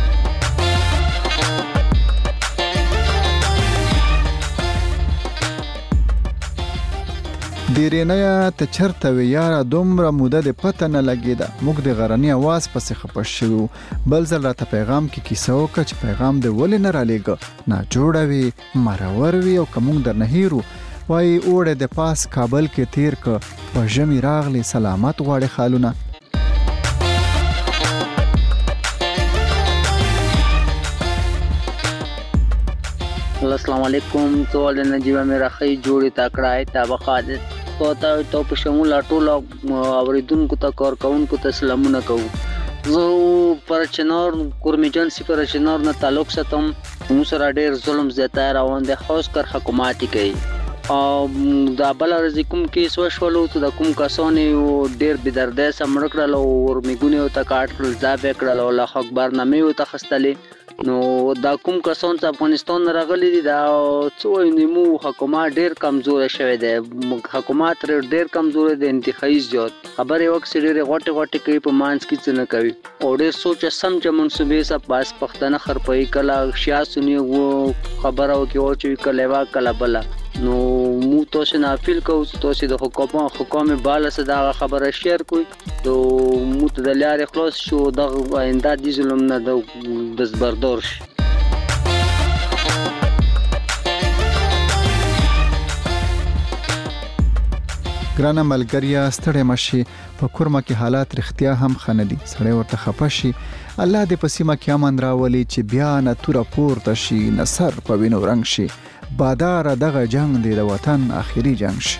دیرینه ته چرته وی یاره دومره موده د پته نه لګیده. موږ د غرنی आवाज پسې خپش شو. بل ځل راته پیغام کې کیسه وکړه چې پیغام د ولې نه را لېږه. نه جوړه وي مرور وي او کوم در نه هیرو. وای اوړه د پاس کابل کې تیر ک په ژمي راغلی سلامت غواړي خالونه. السلام علیکم ټول نجیب امیر اخی جوړی تکړه تا بخاده تو ته تو په شمول ټول اوریدونکو ته کار کوونکو ته سلامونه کوم زه پر چنار کورمیجان سی پر چنار نه تعلق ساتم مو سره ډیر ظلم زیاته روان دي خاص کر حکومتي کوي او دا بل ورځ کوم کې سو شولو ته د کوم کسانې او ډیر بدرده سم کړل او ورمیګونه او تا کاټ کړل ځا به کړل او الله اکبر نامه او تخستلې نو دا کوم کسان چې افغانستان راغلي دي دا څو نیمو حکومت ډیر کمزور شوی دی حکومت ډیر کمزور دی انتخابي زیات خبره وکړي ډیر غټه غټه کوي په مانس کې څه نه کوي او ډیر سوچ سم چې منسوبې سب پاس پښتنه خرپای کلا سیاسي وو خبره وکړي او چې کله وا کله بل نو مو تاسو نه اپیل کوو تاسو د حکومت حکومت بالا صدا خبره شیر کوي نو مو ته د لارې خلاص شو د آینده د ظلم نه د دزبردار شي ګرانه ملګریا ستړی مشي په کورما کې حالات رښتیا هم خندي سړی ورته خپه شي الله دې په سیمه کې امن راولي چې بیا نه تور پورته شي نه سر په وینو رنگ شي بادار دغه جنگ دی د وطن اخیری جنگ شي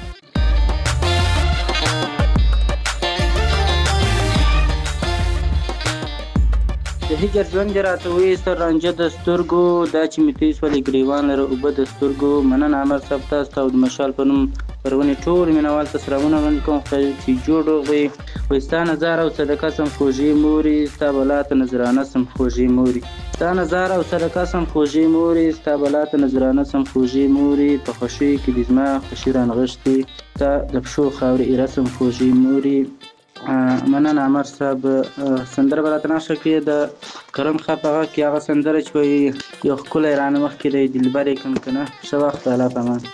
د هجر ژوند راته وې سر رانجه د سترګو دا چې مې تیس ولې ګریوان لره اوبه د سترګو مننه امر صاحب تاسو ته د مشال په نوم پرونې ټول مینوال ته سلامونه وړاندې کوم خدای چې جوړ وي وستا نظر او صدقه سم خوږی موري ستا بلات نظرانه سم خوږی موري ستا نظر او صدقه سم خوږی موري ستا بلات نظرانه سم خوږی موري په خوشي کې د زما خوشي رانغشتي ستا د پښو خاورې ایرسم خوږی موري مننه امر صاحب سندره برات نشه کې د کرم خپغه کې هغه سندره چې یو خپل ایران مخ کې د دلبرې کوم کنه شو وخت الله پامان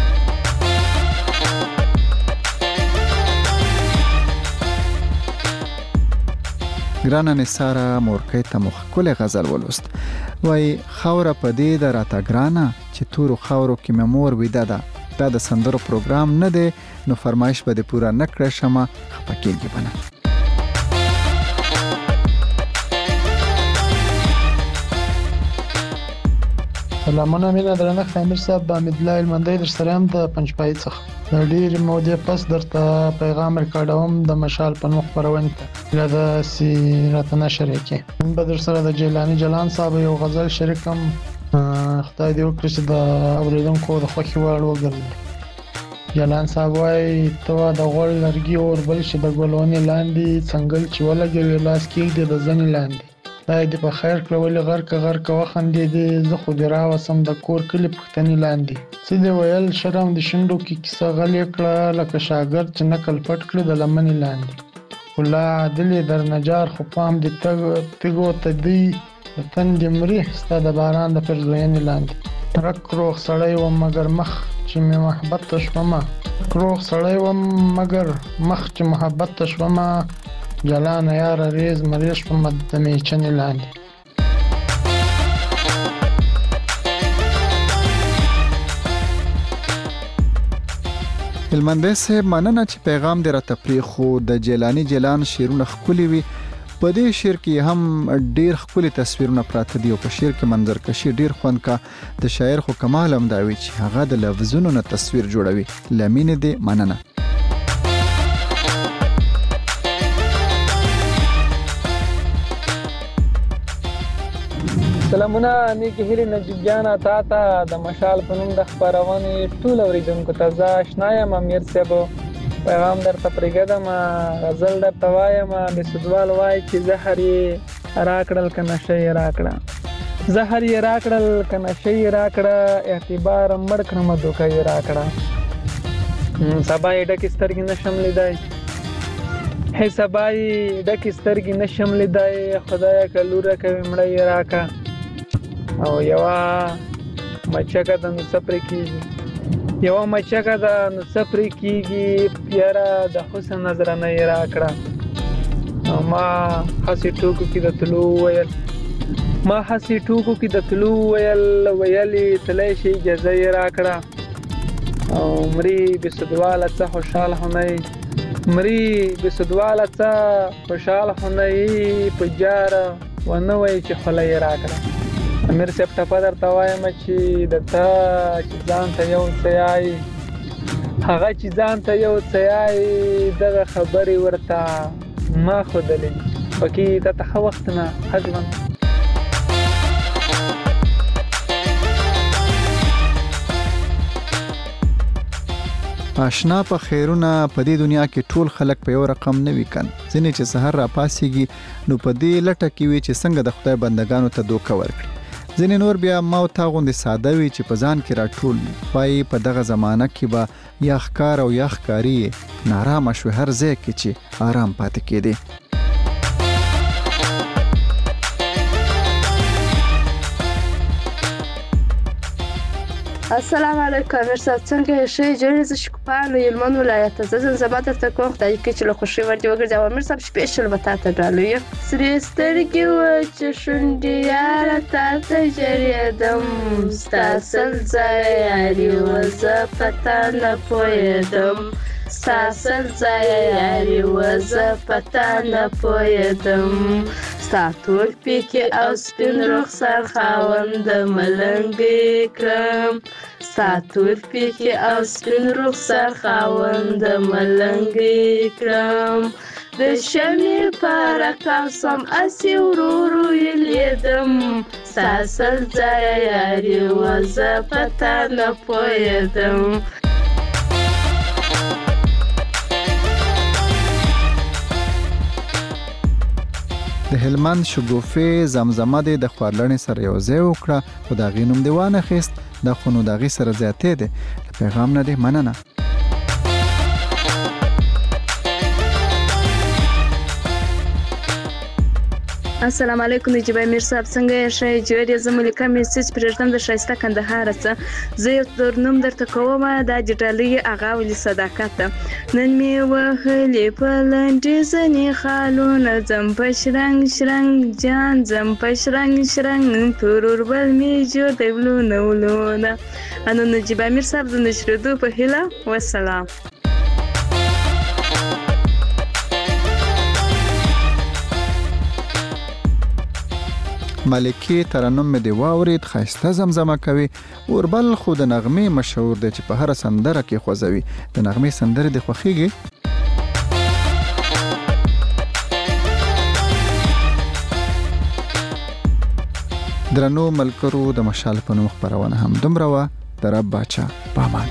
ګرانه نثاره مورکۍ ته مخ کله غزل ولوست وای خوره پدې د راته ګرانه چې تور خاورو کې ممور وېدا ده دا د سندرو پروګرام نه دی نو فرمایش به د پورا نکړه شمه خپکیږي بنه سلامونه مینه درنه خامر صاحب با مدلای المندای در سره هم د پنځپای څخه د ډیر مودې پس درته پیغام ریکارډوم د مشال په نوم خبرونه ته لدا سیرت نشر کې من بدر سره د جیلانی جلان صاحب یو غزل شریکم خدای دې وکړي چې د اوریدونکو د خوښي وړ وګرځي جلان صاحب وايي ته د غوړ لرګي اور بل چې د ګلونې لاندې څنګه چې ولګي لاس کې د ځنې لاندې دای دې په خیر کړولې غرق غرق وخندې دې زه خو دې راوسم د کور کلی پښتني لاندې څه دې ویل شرم د شندو کې کیسه غلې کړه لکه شاګرد چې نقل پټ کړ د لمنې لاندې ولا عادل در نجار خو پام دې تګ تګو ته دی وطن دې مري ستا د باران د پرزوین لاندې رک روغ سړی و مگر مخ چې مې محبت شومه روغ سړی و مگر مخ چې محبت شومه جلانه یار ریز مریش په مدمه چنې لاندې هلمندی صاحب مننه چې پیغام دې را تفریخو د جیلانی جیلان شیرونه خولي وي په دې شعر کې هم ډیر خولي تصویرونه پراته دي او په شعر کې منظر کشي ډیر خوند کا د شاعر خو کمال هم دا وی چې هغه د لفظونو نه تصویر جوړوي لمینه دې مننه سلامونه نیکی هیلی نجیب جانا تا تا د مشال په نوم د خبرونې ټول اوریدونکو ته زه آشنا یم امیر صاحب پیغام درته پرېږدم غزل درته وایم بسدوال وایي چې زهر یې راکړل که نشه یې راکړه زهر یې راکړل که نشه یې راکړه اعتبار مړ کړم دوکه یې راکړه سبا یې ډکې سترګې نشم لیدای هی سبا یې ډکې سترګې نشم لیدای خدایه که لوره کوي مړه یې راکړه او یوه مچکه ده نو څه پرې کېږي یوه مچکه ده نو څه پرې کېږي پیاره د حسن نظرانه یې راکړه او ما هسې ټوکو کې د تلو وویل ما هسې ټوکو کې د تلو وویل ویلې تلی شي اجازه یې راکړه او مري بسدواله څه خوشحال هنئ مري بسدواله څه خوشحال هنئ په جاره ونه وایي چې خوله یې راکړه امیر صاحب ټپه درته وایم چې د تا چې ځان ته یو څه یایي هغه چې ځان ته یو څه یایي دغه خبرې ورته ما ښودلې پکې تا ته ښه وخت نه ښه ژوند. آشنا په خیرونه په دې دنیا کې ټول خلک په یو رقم نه وي کن. ځینې چې سحر را پاسيږي نو په دې لټه کې وي چې څنګه د خدای بندگانو ته دوکه ورکړي. ځینې نور بیا ما او تا غوندې ساده وي چې په ځان کې راټول وي. وایي په دغه زمانه کې به یا ښکار او یا ښکاري نارامه شوې هر ځای کې چې آرام پاتې کېدې. السلام علیکم امیر صاحب څنګه یې ښه یې جوړې زه شکوپان له هلمند ولایته زه زمزمه درته کوم خدای دې کړي چې له خوښۍ ور دې وګرځي او امیر صاحب سپیشل به تا ته ډالۍ یم. سرې سترګې وچې شونډې یاره تا ته ژړېدم ستا سل ځایه یاري وه زه په تا نه پوهېدم ستا سل ځایه یاري وه زه په تا نه پوهېدم ستا تور پیکې او سپین رخسار خاونده ملنګې کړم ستا تور پیکې او سپین رخسار خاونده ملنګې کړم د شمې په رکاب سم اسې ورو ورو یې لیدم ستا سل ځایه یاري وه زه په تا نه پوهېدم. د هلمند شګوفې زمزمه دې د خوارلڼې سره یو ځای وکړه خو د هغې نوم دې وانخیست دا خو نو د هغې سره زیاتې دی. له پیغام نه دې مننه. السلام علیکم نجیب امیر صاحب څنګه یې ښه یې جوړ یې زه ملیکه میسج پرېږدم د ښایسته کندهاره څه زه یو نوم درته کوم دا د ډالۍ اغا ولي صداقت ده نن مې وهلې په لنډې زنې خالونه ځم په شرنګ شرنګ جان ځم په شرنګ شرنګ ترور بل مې جوړ دی ولونه ولونه. انو نجیب امیر صاحب د نشرېدو په هیله والسلام. ملکی ترنم مې دی واورید ښایسته زمزمه کوي. اوربل خو د نغمې مشهور دی چې په هره سندره کې خوځوي. د نغمې سندرې دې خوښیږي؟ درنو ملګرو د مشال په نوم خپرونه هم دومره وه. د رب باچا پامان.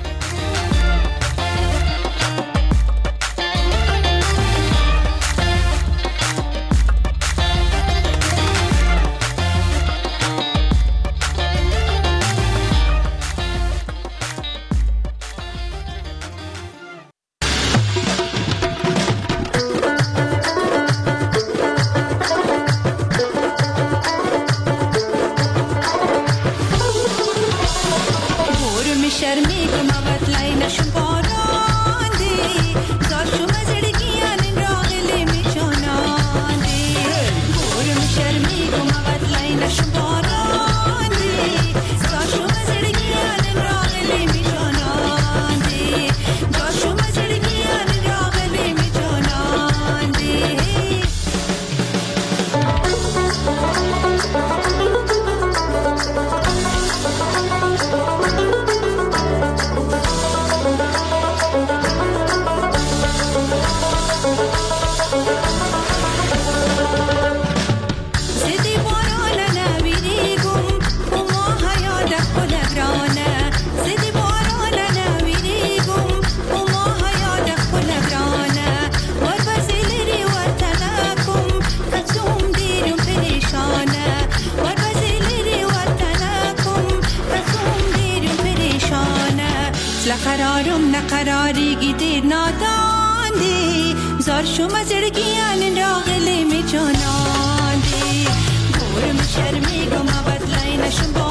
قرارگی دیر نادان دی زار شما زرگیان راغلی می جانان دی گورم شرمی گم آباد لاینشون